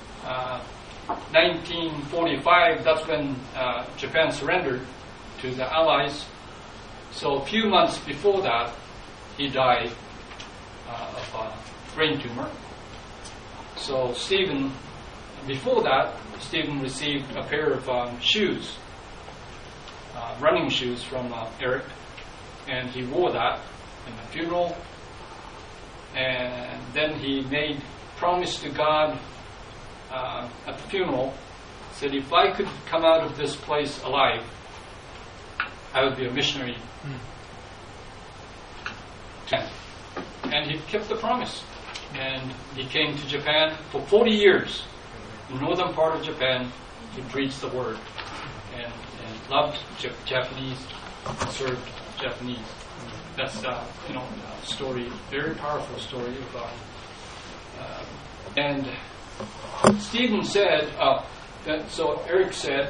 1945, that's when Japan surrendered to the Allies. So a few months before that, he died of a brain tumor. So before that, Stephen received a pair of shoes, running shoes from Eric, and he wore that in the funeral. And then he made promise to God at the funeral, said, if I could come out of this place alive, I would be a missionary. And he kept the promise. And he came to Japan for 40 years, in the northern part of Japan, to preach the word. And loved Japanese, and served Japanese. That's a story, very powerful story about. And Stephen said, so Eric said,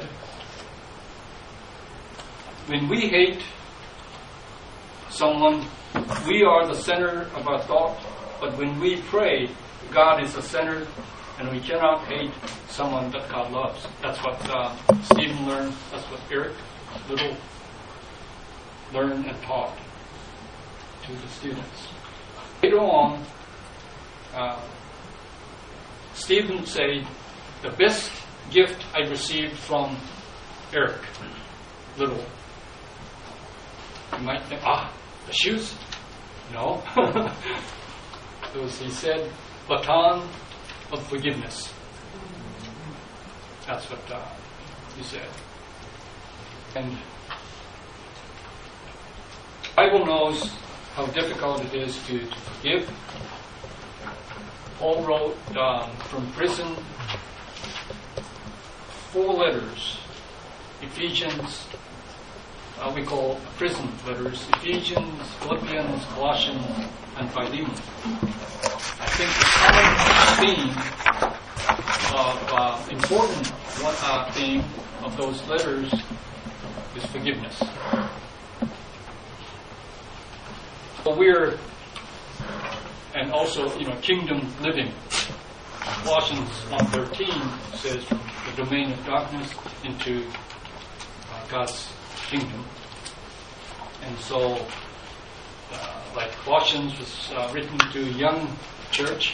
when we hate someone, we are the center of our thought, but when we pray, God is the center, and we cannot hate someone that God loves. That's what Stephen learned, that's what Eric Liddell learned and taught to the students. Later on, Stephen said, the best gift I received from Eric Liddell. You might think, the shoes? No. He said, baton of forgiveness. That's what he said. And Bible knows how difficult it is to forgive. Paul wrote from prison 4 letters. Ephesians, we call prison letters, Ephesians, Philippians, Colossians, and Philemon. I think the common theme important theme of those letters is forgiveness. And also, kingdom living. Colossians 1:13 says, from the domain of darkness into God's kingdom. And so, like Colossians was written to a young church,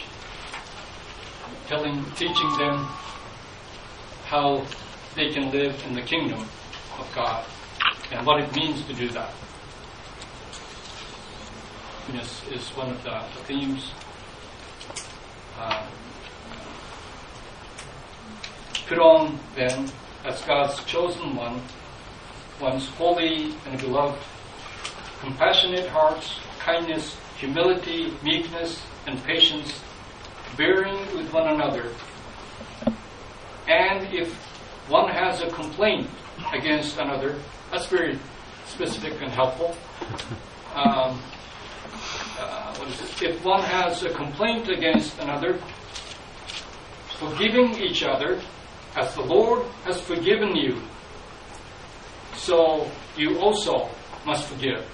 teaching them how they can live in the kingdom of God and what it means to do that. This is one of the themes. Put on then, as God's chosen ones holy and beloved, compassionate hearts, kindness, humility, meekness, and patience, bearing with one another. And if one has a complaint against another, that's very specific and helpful. If one has a complaint against another, forgiving each other as the Lord has forgiven you, so you also must forgive.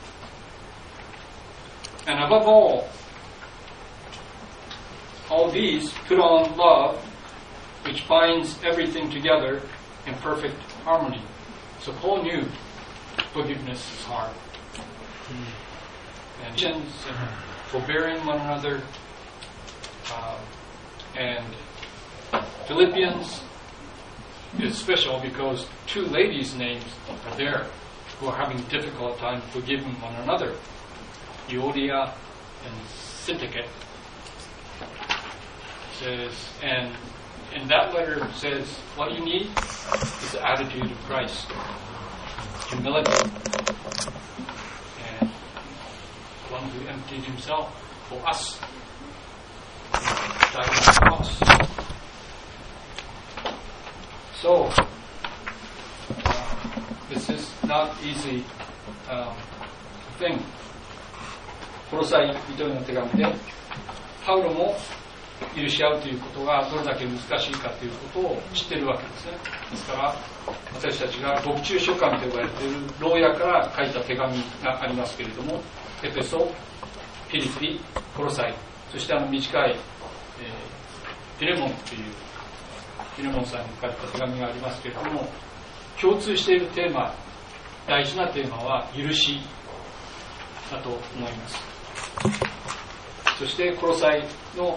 And above all these, put on love, which binds everything together in perfect harmony. So Paul knew forgiveness is hard. And forbearing one another. And Philippians is special because 2 ladies' names are there who are having a difficult time forgiving one another. Euodia and Syntyche. Says, and in that letter it says, what you need is the attitude of Christ. Humility. And one who emptied himself for us. Died on the cross. So, this is not easy thing. コロサイ人への手紙で、パウロも許し合うということがどれだけ難しいかということを知っているわけですね。ですから、私たちが獄中書簡と呼ばれている牢屋から書いた手紙がありますけれども、エペソ、ピリピ、コロサイ、そして短い、ピレモンというピレモンさんに書かれた手紙がありますけれども、共通しているテーマ、大事なテーマは許しだと思います。そしてコロサイの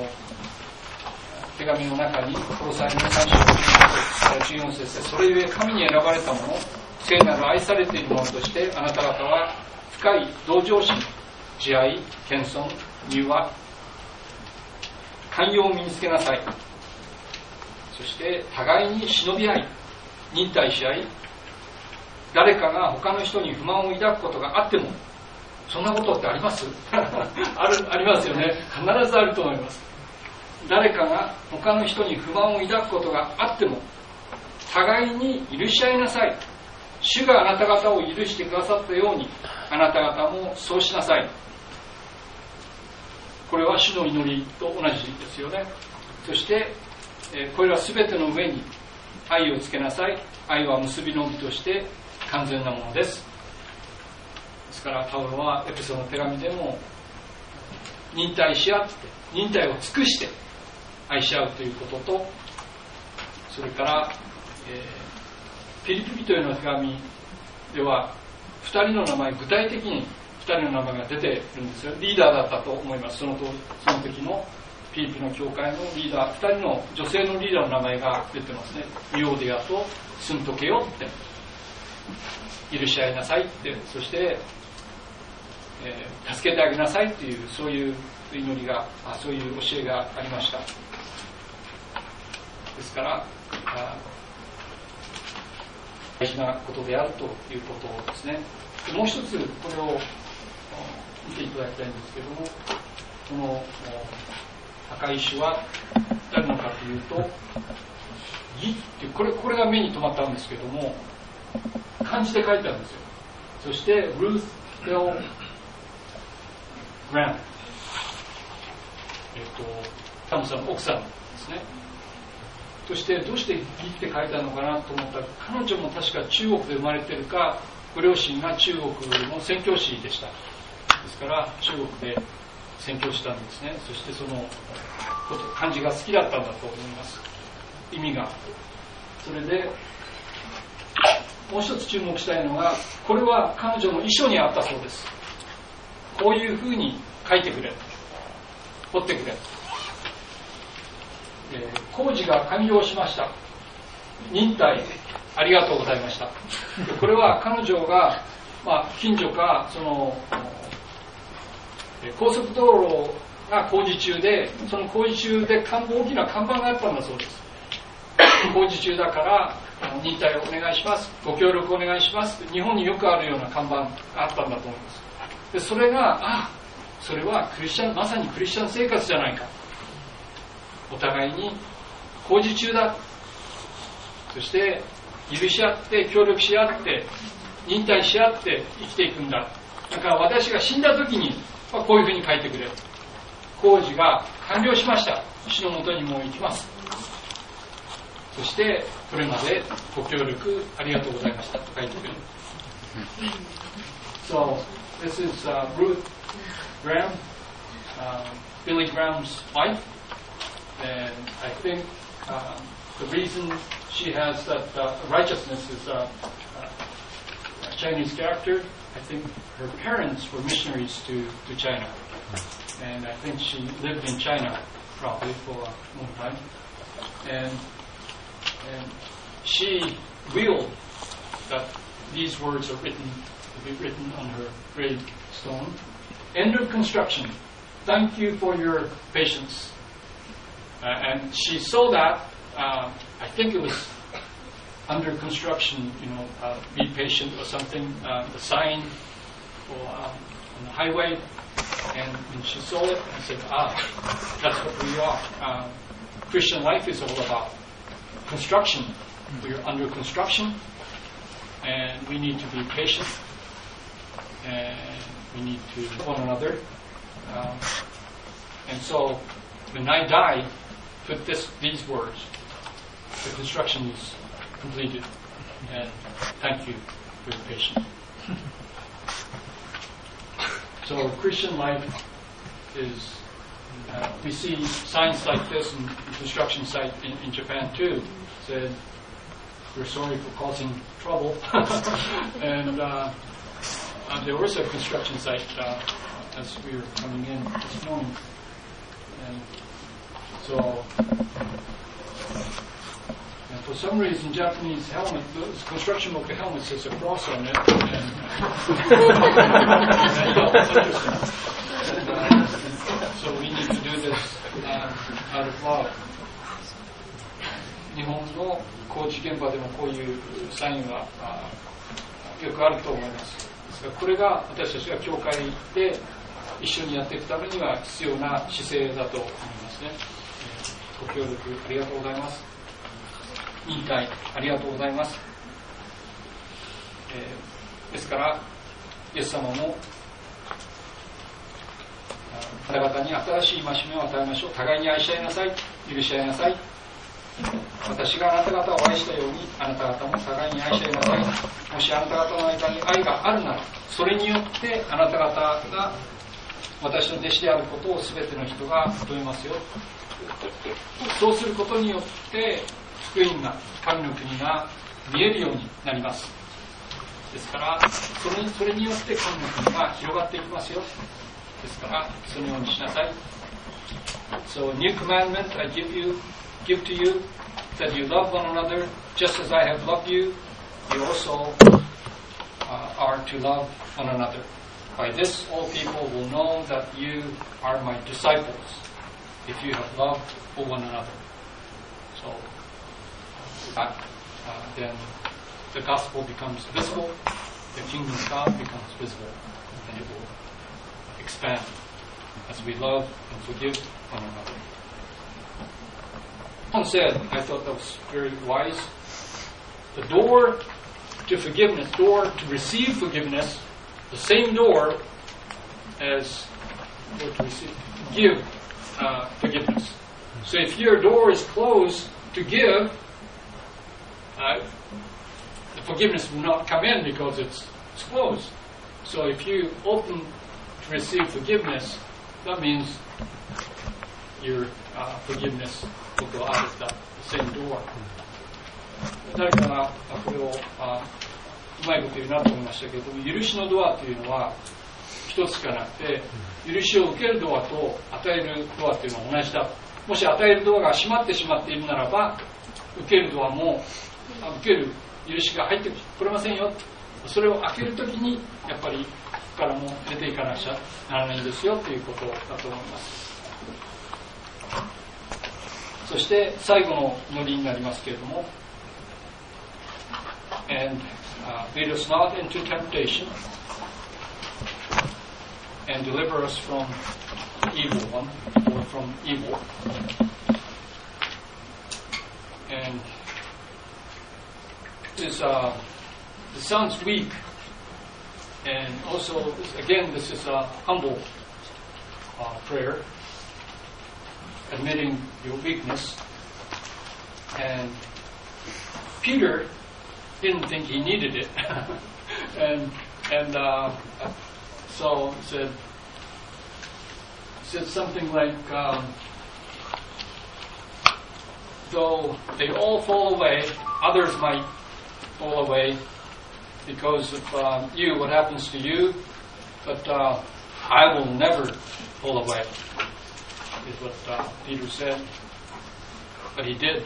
手紙の中に、コロサイの3章14節で、それゆえ神に選ばれた者、聖なる愛されている者としてあなた方は深い同情心、慈愛、謙遜、柔和、寛容を身につけなさい。そして互いに忍び合い、忍耐し合い、誰かが他の人に不満を抱くことがあっても、そんなことってありますありますよね。必ずあると思います。誰かが他の人に不満を抱くことがあっても、互いに許し合いなさい。主があなた方を許してくださったように、あなた方もそうしなさい。これは主の祈りと同じですよね。そしてこれらすべての上に愛をつけなさい。愛は結びの実として完全なものです。ですからパウロはエペソの手紙でも忍耐し合って、忍耐を尽くして愛し合うということと、それから、ピリピ人への手紙では2人の名前、具体的に2人の名前が出ているんですよ。リーダーだったと思います。その時のピリピの教会のリーダー、2人の女性のリーダーの名前が出てますね。ユオディアとスントケよって、許し合いなさいって、そして、助けてあげなさいっていう、そういう祈りが、そういう教えがありました。ですから大事なことであるということですね。 でもう一つこれを見ていただきたいんですけども、この赤い石は誰のかというと、義ってこれが目に留まったんですけども、漢字で書いてあるんですよ。そしてルース・ベル・グラン、タムさんの奥さんですね。そしてどうして義って書いてあるのかなと思ったら、彼女も確か中国で生まれてるか、ご両親が中国の宣教師でした。ですから中国で宣教したんですね。そしてその漢字が好きだったんだと思います。意味が。それでもう一つ注目したいのが、これは彼女の遺書にあったそうです。こういうふうに書いてくれ、彫ってくれ、工事が完了しました、忍耐ありがとうございました。これは彼女が、近所かその高速道路が工事中で、その工事中で大きな看板があったんだそうです。工事中だから忍耐をお願いします、ご協力お願いします、日本によくあるような看板があったんだと思います。でそれがそれはまさにクリスチャン生活じゃないか、お互いに工事中だ、そして許し合って協力し合って忍耐し合って生きていくんだ。だから私が死んだ時に、こういうふうに書いてくれ、工事が完了しました、主のもとにもう行きます、そしてこれまでご協力ありがとうございましたと書いてくれる。So this is Ruth Graham, Billy Graham's wife, and I think the reason she has that righteousness is a Chinese character. I think her parents were missionaries to China, and I think she lived in China probably for a long time, and she willed that these words are to be written on her gravestone. End of construction. Thank you for your patience. And she saw that, I think it was under construction, be patient or something, a sign on the highway. And when she saw it, I said, that's what we are. Christian life is all about construction. We are under construction, and we need to be patient, and we need to love one another. And so, when I die, put these words: the construction is completed, and thank you for your patience. So, Christian life is. We see signs like this in construction site in Japan too. Said, we're sorry for causing trouble. And there was a construction site as we were coming in this morning. And so, and for some reason, Japanese helmet, those construction worker helmets, has a cross on it. So we need to do this out of love. 日本の工事現場でもこういうサインはよくあると思います。ですからこれが私たちが教会で一緒にやっていくためには必要な姿勢だと思いますね。ご協力ありがとうございます。忍耐ありがとうございます。ですからイエス様もあなた方に新しい戒めを与えましょう。互いに愛し合いなさい。許し合いなさい。私があなた方を愛したようにあなた方も互いに愛し合いなさい。もしあなた方の間に愛があるなら、それによってあなた方が私の弟子であることを全ての人が認めますよ。そうすることによって福音が、神の国が見えるようになります。ですからそれによって神の国が広がっていきますよ。ですからそのようにしなさい。So a new commandment I give to you, that you love one another just as I have loved you. You also are to love one another. By this all people will know that you are my disciples, if you have love for one another. So then the gospel becomes visible, the kingdom of God becomes visible, and it will expand as we love and forgive one another. Someone said, I thought that was very wise, the door to forgiveness, door to receive forgiveness, the same door as door to give forgiveness. So if your door is closed to give, the forgiveness will not come in because it's closed. So if you open to receive forgiveness, that means your forgiveness will go out of the same door. 誰かがこれをうまいこと言うなと思いましたけれども、許しのドアというのは一つしかなくて、許しを受けるドアと与えるドアというのは同じだ。もし与えるドアが閉まってしまっているならば、受けるドアも受ける許しが入ってこれませんよ。それを開けるときにやっぱりここからも出ていかなくちゃならないんですよということだと思います。そして最後の祈りになりますけれども、And lead us not into temptation, and deliver us from evil one, or from evil. And this sounds weak, and also again this is a humble prayer, admitting your weakness. And Peter didn't think he needed it, and so said something like, though they all fall away, others might fall away because of you, what happens to you, but I will never fall away, is what Peter said. But he did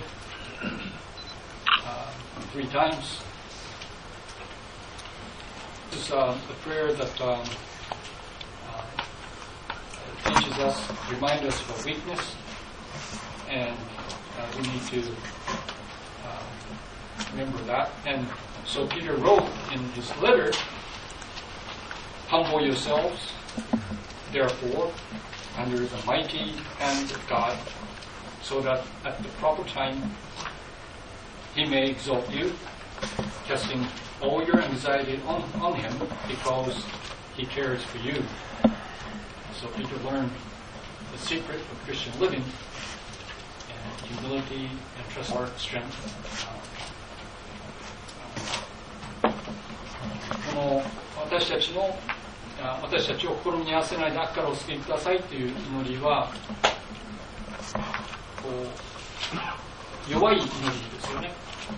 3 times. This is a prayer that teaches us, reminds us of our weakness, and we need to remember that. And so Peter wrote in his letter, humble yourselves, therefore, under the mighty hand of God, so that at the proper time He may exalt you, casting all your anxiety on Him, because He cares for you. So Peter learned the secret of Christian living, and humility and trust our strength. この私たちを試みに合わせないで悪からお救いくださいという祈りは、こう弱い祈りですよね。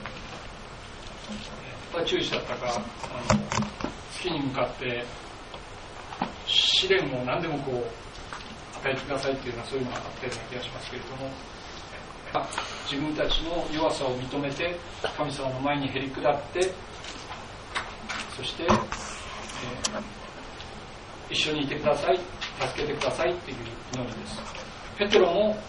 注意だったか、月に向かって試練を何でもこう与えてくださいというのはそういうのがあったような気がしますけれども、自分たちの弱さを認めて神様の前にへり下って、そして、一緒にいてください、助けてくださいという祈りです。ペテロも、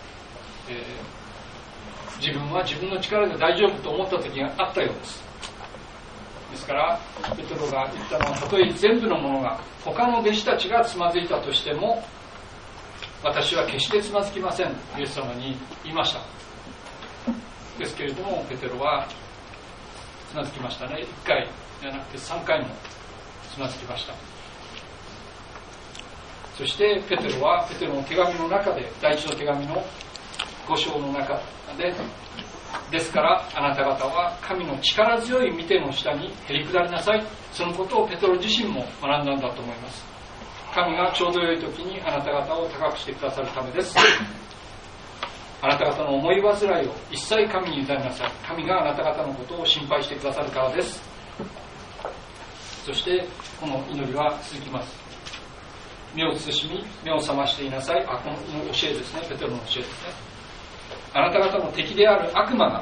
自分は自分の力で大丈夫と思った時があったようです。ですからペテロが言ったのは、たとえ全部のものが他の弟子たちがつまずいたとしても、私は決してつまずきません、イエス様に言いました。ですけれどもペテロはつまずきましたね。1回ではなくて3回もつまずきました。そしてペテロはペテロの手紙の中で、第一の手紙の5章の中で、ですからあなた方は神の力強い御手の下にへり下りなさい。そのことをペテロ自身も学んだんだと思います。神がちょうど良い時にあなた方を高くしてくださるためです。あなた方の思い煩いを一切神に委ねなさい。神があなた方のことを心配してくださるからです。そしてこの祈りは続きます。目を慎み目を覚ましていなさい。この教えですね、ペテロの教えですね。あなた方の敵である悪魔が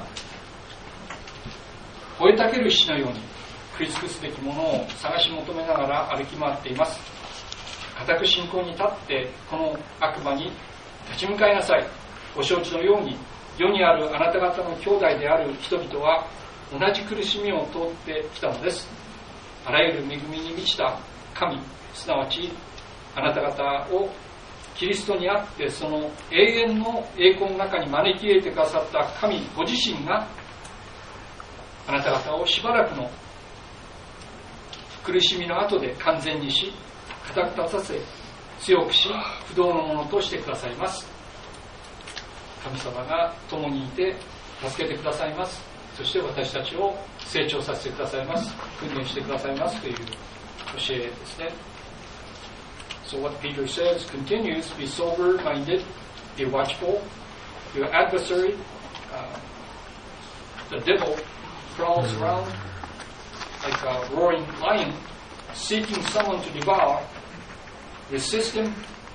吠えたける石のように食い尽くすべきものを探し求めながら歩き回っています。固く信仰に立ってこの悪魔に立ち向かいなさい。ご承知のように世にあるあなた方の兄弟である人々は同じ苦しみを通ってきたのです。 あらゆる恵みに満ちた神、すなわちあなた方をキリストにあってその永遠の栄光の中に招き入れてくださった神ご自身があなた方をしばらくの苦しみの後で完全にし、固く立たせ、強くし、不動のものとしてくださいます。神様が共にいて助けてくださいます。そして私たちを成長させてくださいます。訓練してくださいますという教えですね。So what Peter says continues, be sober-minded, be watchful. Your adversary, the devil, crawls around like a roaring lion, seeking someone to devour. Resist him,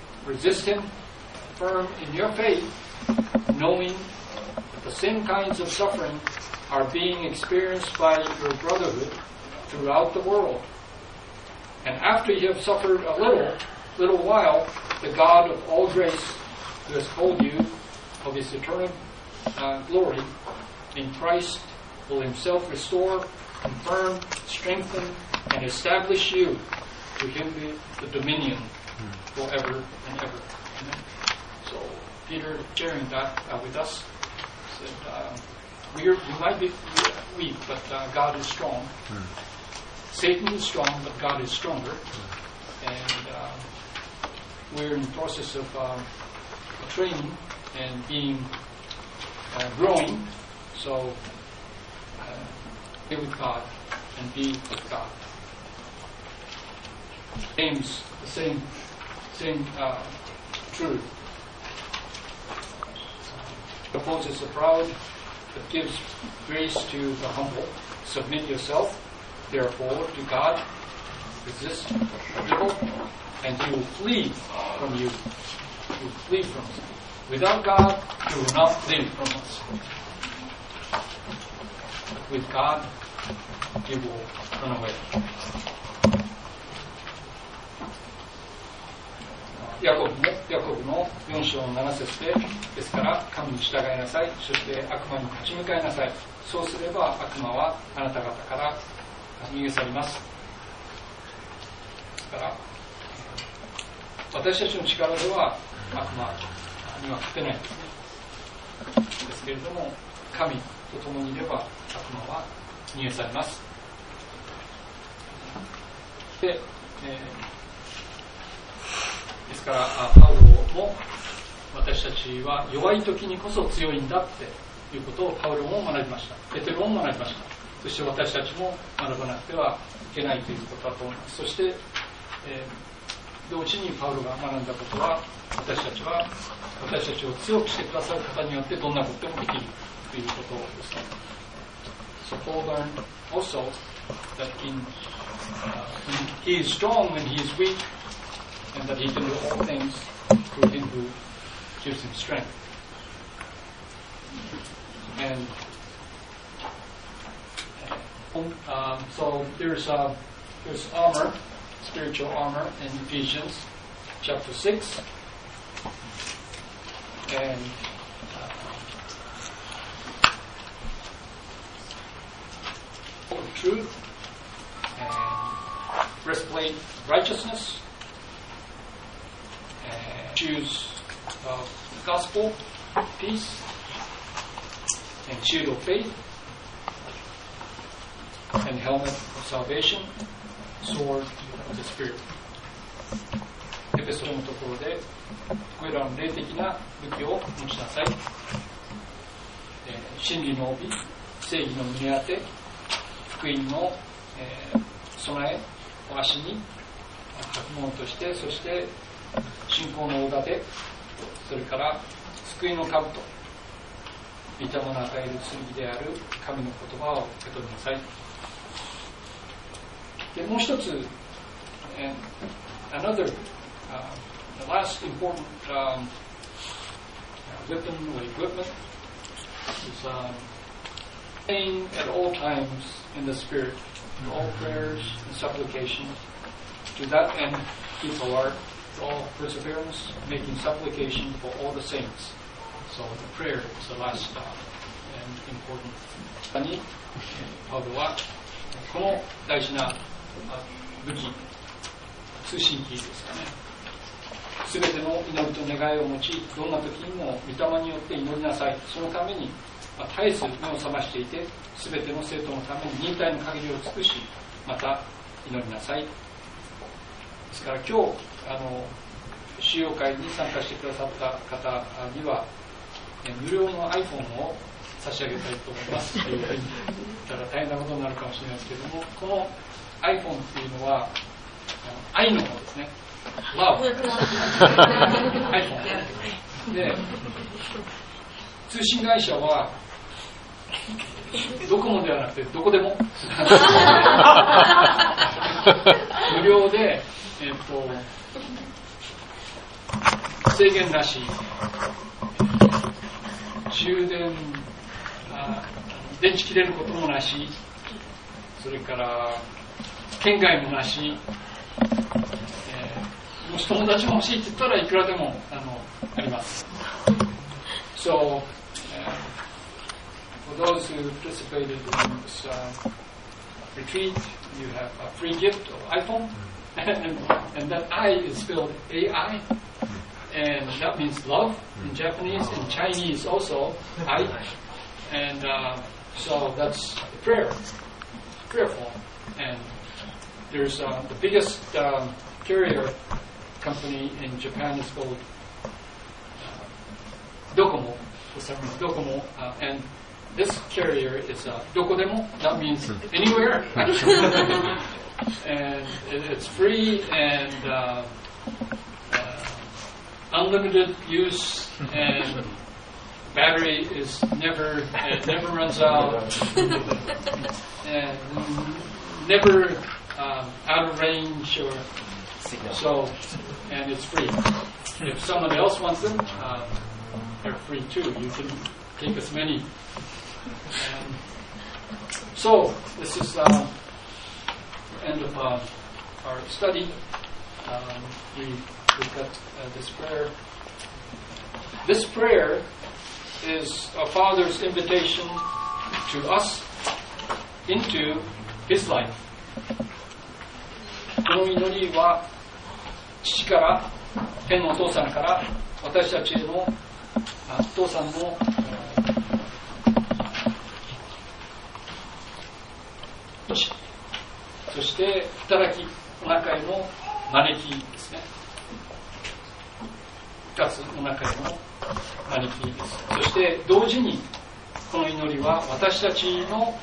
firm in your faith, knowing that the same kinds of suffering are being experienced by your brotherhood throughout the world. And after you have suffered a little while, the God of all grace, who has called you of his eternal glory in Christ, will himself restore, confirm, strengthen, and establish you. To him be the dominion forever and ever. Amen. So Peter sharing that with us said, you might be weak, but God is strong. Satan is strong, but God is stronger. And we're in the process of training and being growing. So be with God and be with God. James, the same truth. Opposes the proud, but gives grace to the humble. Submit yourself, therefore, to God. Resist the devil, and he will flee from you. He will flee from us. Without God, he will not flee from us. With God, he will run away. ヤコブの4章の7節で、ですから神に従いなさい、そして悪魔に立ち向かいなさい。そうすれば悪魔はあなた方から逃げ去ります。ですから私たちの力では悪魔には勝てないんですね。ですけれども神と共にいれば悪魔は逃げ去ります。で、ですからパウロも私たちは弱い時にこそ強いんだっていうことをパウロも学びました。ペテロも学びました。そして私たちも学ばなくてはいけないということだと思います。そして、同時にパウロが学んだことは私たちを強くしてくださる方によってどんなことでもできるということですね。So Paul learned also that he is strong when he is weak, and that he can do all things through him who gives him strength. And so there's armor, spiritual armor in Ephesians chapter 6. And truth and breastplate of righteousness, and shoes of the gospel, peace, and shield of faith, and helmet of salvation, sword of the Spirit. エペソのところでこれらの霊的な武器を持ちなさい。真理の帯、正義の胸当て、福音の、備えを足に履くものとして、そして信仰の大盾、それから救いの兜、御霊の与える剣である神の言葉を受け止めなさい。でもう一つ、another the last important weapon or equipment is praying at all times in the Spirit, in all prayers and supplications. To that end, keep alert, all perseverance, making supplication for all the saints. So the prayer is the last and important. パウロはこの大事な武器、通信機ですかね。すべての祈りと願いを持ち、どんな時にも御霊によって祈りなさい。そのために絶えず目を覚ましていて、すべての生徒のために忍耐の限りを尽くし、また祈りなさい。ですから今日主要会に参加してくださった方には無料の iPhone を差し上げたいと思いますというふうに言ったら大変なことになるかもしれないですけれども、この iPhone っていうのは愛の方ですね。Love iPhone で、通信会社はドコモではなくてどこでも無料で、制限なし、充電、電池切れることもなし、それから県外もなし、もし友達が欲しいって言ったらいくらでもあります。So, for those who participated in this retreat, you have a free gift of iPhone, and that I is spelled AI, and that means love in Japanese, in Chinese also, I, and so that's prayer form, and there's the biggest carrier company in Japan is called Docomo, for some reason, Docomo, and this carrier is Dokodemo, that means anywhere, and it's free and unlimited use, and battery is never runs out, and never out of range or so, and it's free. If someone else wants them, they're free too. You can take as many. So this is the end of our study. We looked at this prayer. This prayer is our Father's invitation to us into His life. この祈りは父から天のお父さんから私たちへのお父さんのそして働きの中への招きですね。2つの中への招きです。そして同時にこの祈りは私たちの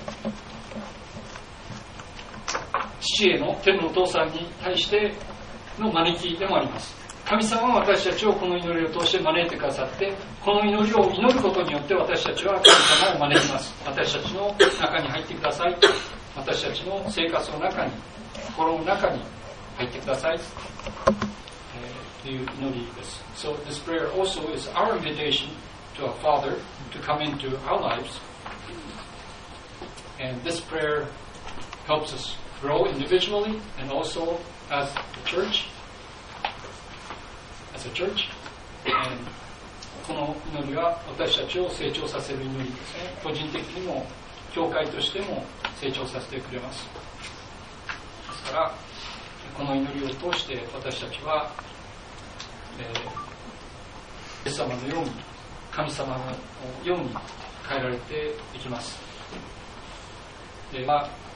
父への天のお父さんに対しての招きでもあります。神様は私たちをこの祈りを通して招いてくださって、この祈りを祈ることによって私たちは神様を招きます。私たちの中に入ってください。私たちの生活の中に、心の中に入ってくださいという祈りです。So this prayer also is our invitation to our Father to come into our lives. And this prayer helps us grow individually and also as a church. And この祈りは私たちを成長させる祈りですね。個人的にも教会としても成長させてくれます。ですからこの祈りを通して私たちは、イエス様のように神様のように変えられていきます。で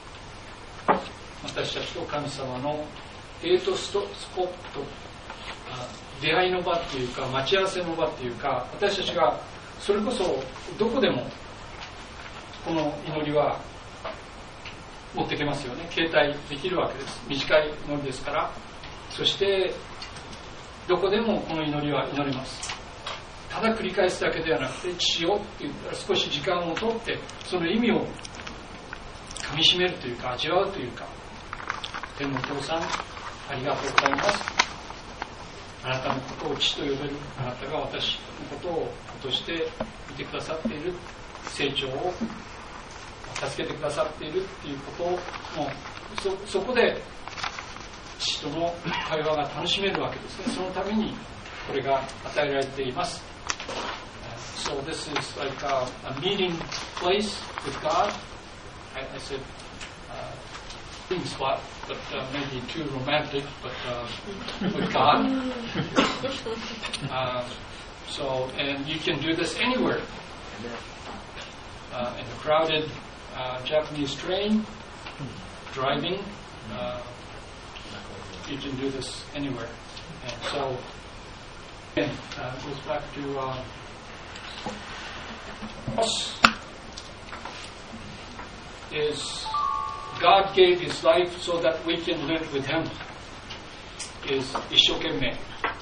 私たちと神様のデートスポット、出会いの場っていうか待ち合わせの場っていうか、私たちがそれこそどこでもこの祈りは持ってけますよね。携帯できるわけです。短い祈りですから。そしてどこでもこの祈りは祈れます。ただ繰り返すだけではなくて、父よって言ったら少し時間をとってその意味を噛みしめるというか味わうというか、天のお父さんありがとうございます、あなたのことを父と呼べる、あなたが私のことを子として見てくださっている、成長を助けてくださっているっていうことをそこで父との会話が楽しめるわけですね。そのためにこれが与えられています。So this is like a meeting place with God. I said spot, but maybe too romantic, but with God. And you can do this anywhere. In a crowded Japanese train, driving, you can do this anywhere. And so, again, it goes back to is God gave His life so that we can live with Him. Is Ishokemme.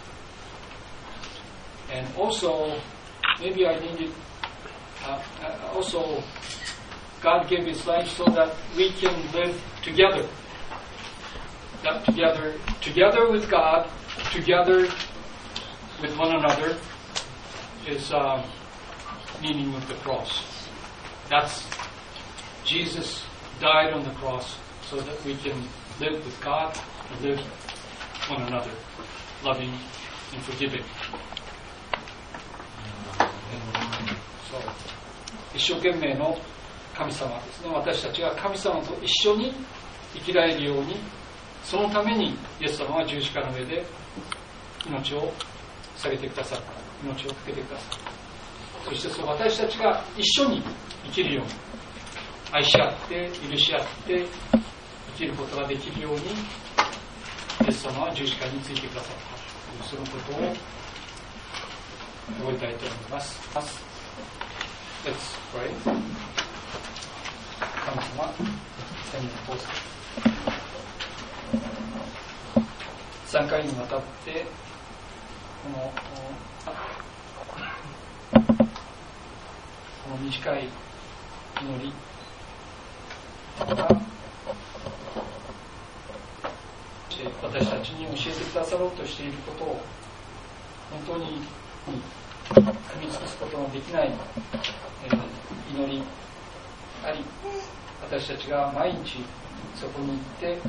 And also, maybe I needed. Also, God gave His life so that we can live together. That together with God, together with one another, is meaning of the cross. That's Jesus died on the cross so that we can live with God and live one another, loving and forgiving.一生懸命の神様ですね。私たちが神様と一緒に生きられるように、そのためにイエス様は十字架の上で命を下げてくださった、命をかけてくださった。そして私たちが一緒に生きるように、愛し合って許し合って生きることができるように、イエス様は十字架についてくださったという、そのことを覚えたいと思います。Let's pray. 神様、天の父様、3回にわたってこの短い祈りが私たちに教えてくださろうとしていることを本当に踏み尽くすことのできない、祈りあり、私たちが毎日そこに行って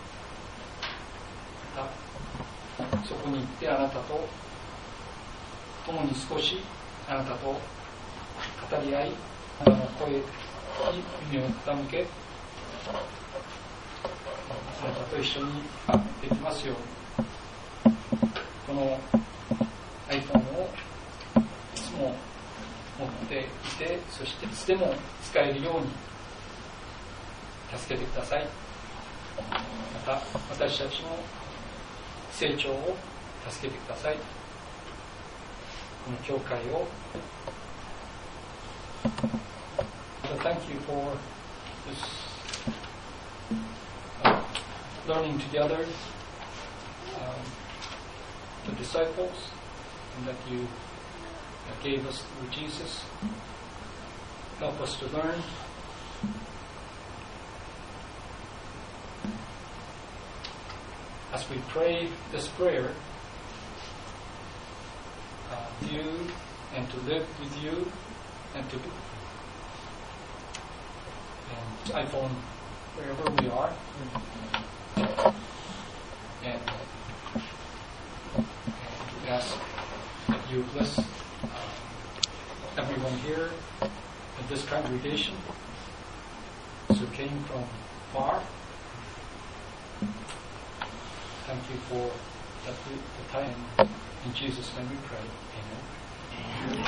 あなたと共に少しあなたと語り合い、あなたの声に耳を傾け、あなたと一緒にできますように、この iPhone をいつも持っていて、そしていつでも使えるように助けてください。また私たちの成長を助けてください。この教会を Thank you for this learning together, the disciples, and that you gave us through Jesus. Help us to learn. As we pray this prayer, you and to live with you and to and iPhone wherever we are, and we ask that you bless everyone here in this congregation who came from far. Thank you for the time. In Jesus' name we pray. Amen.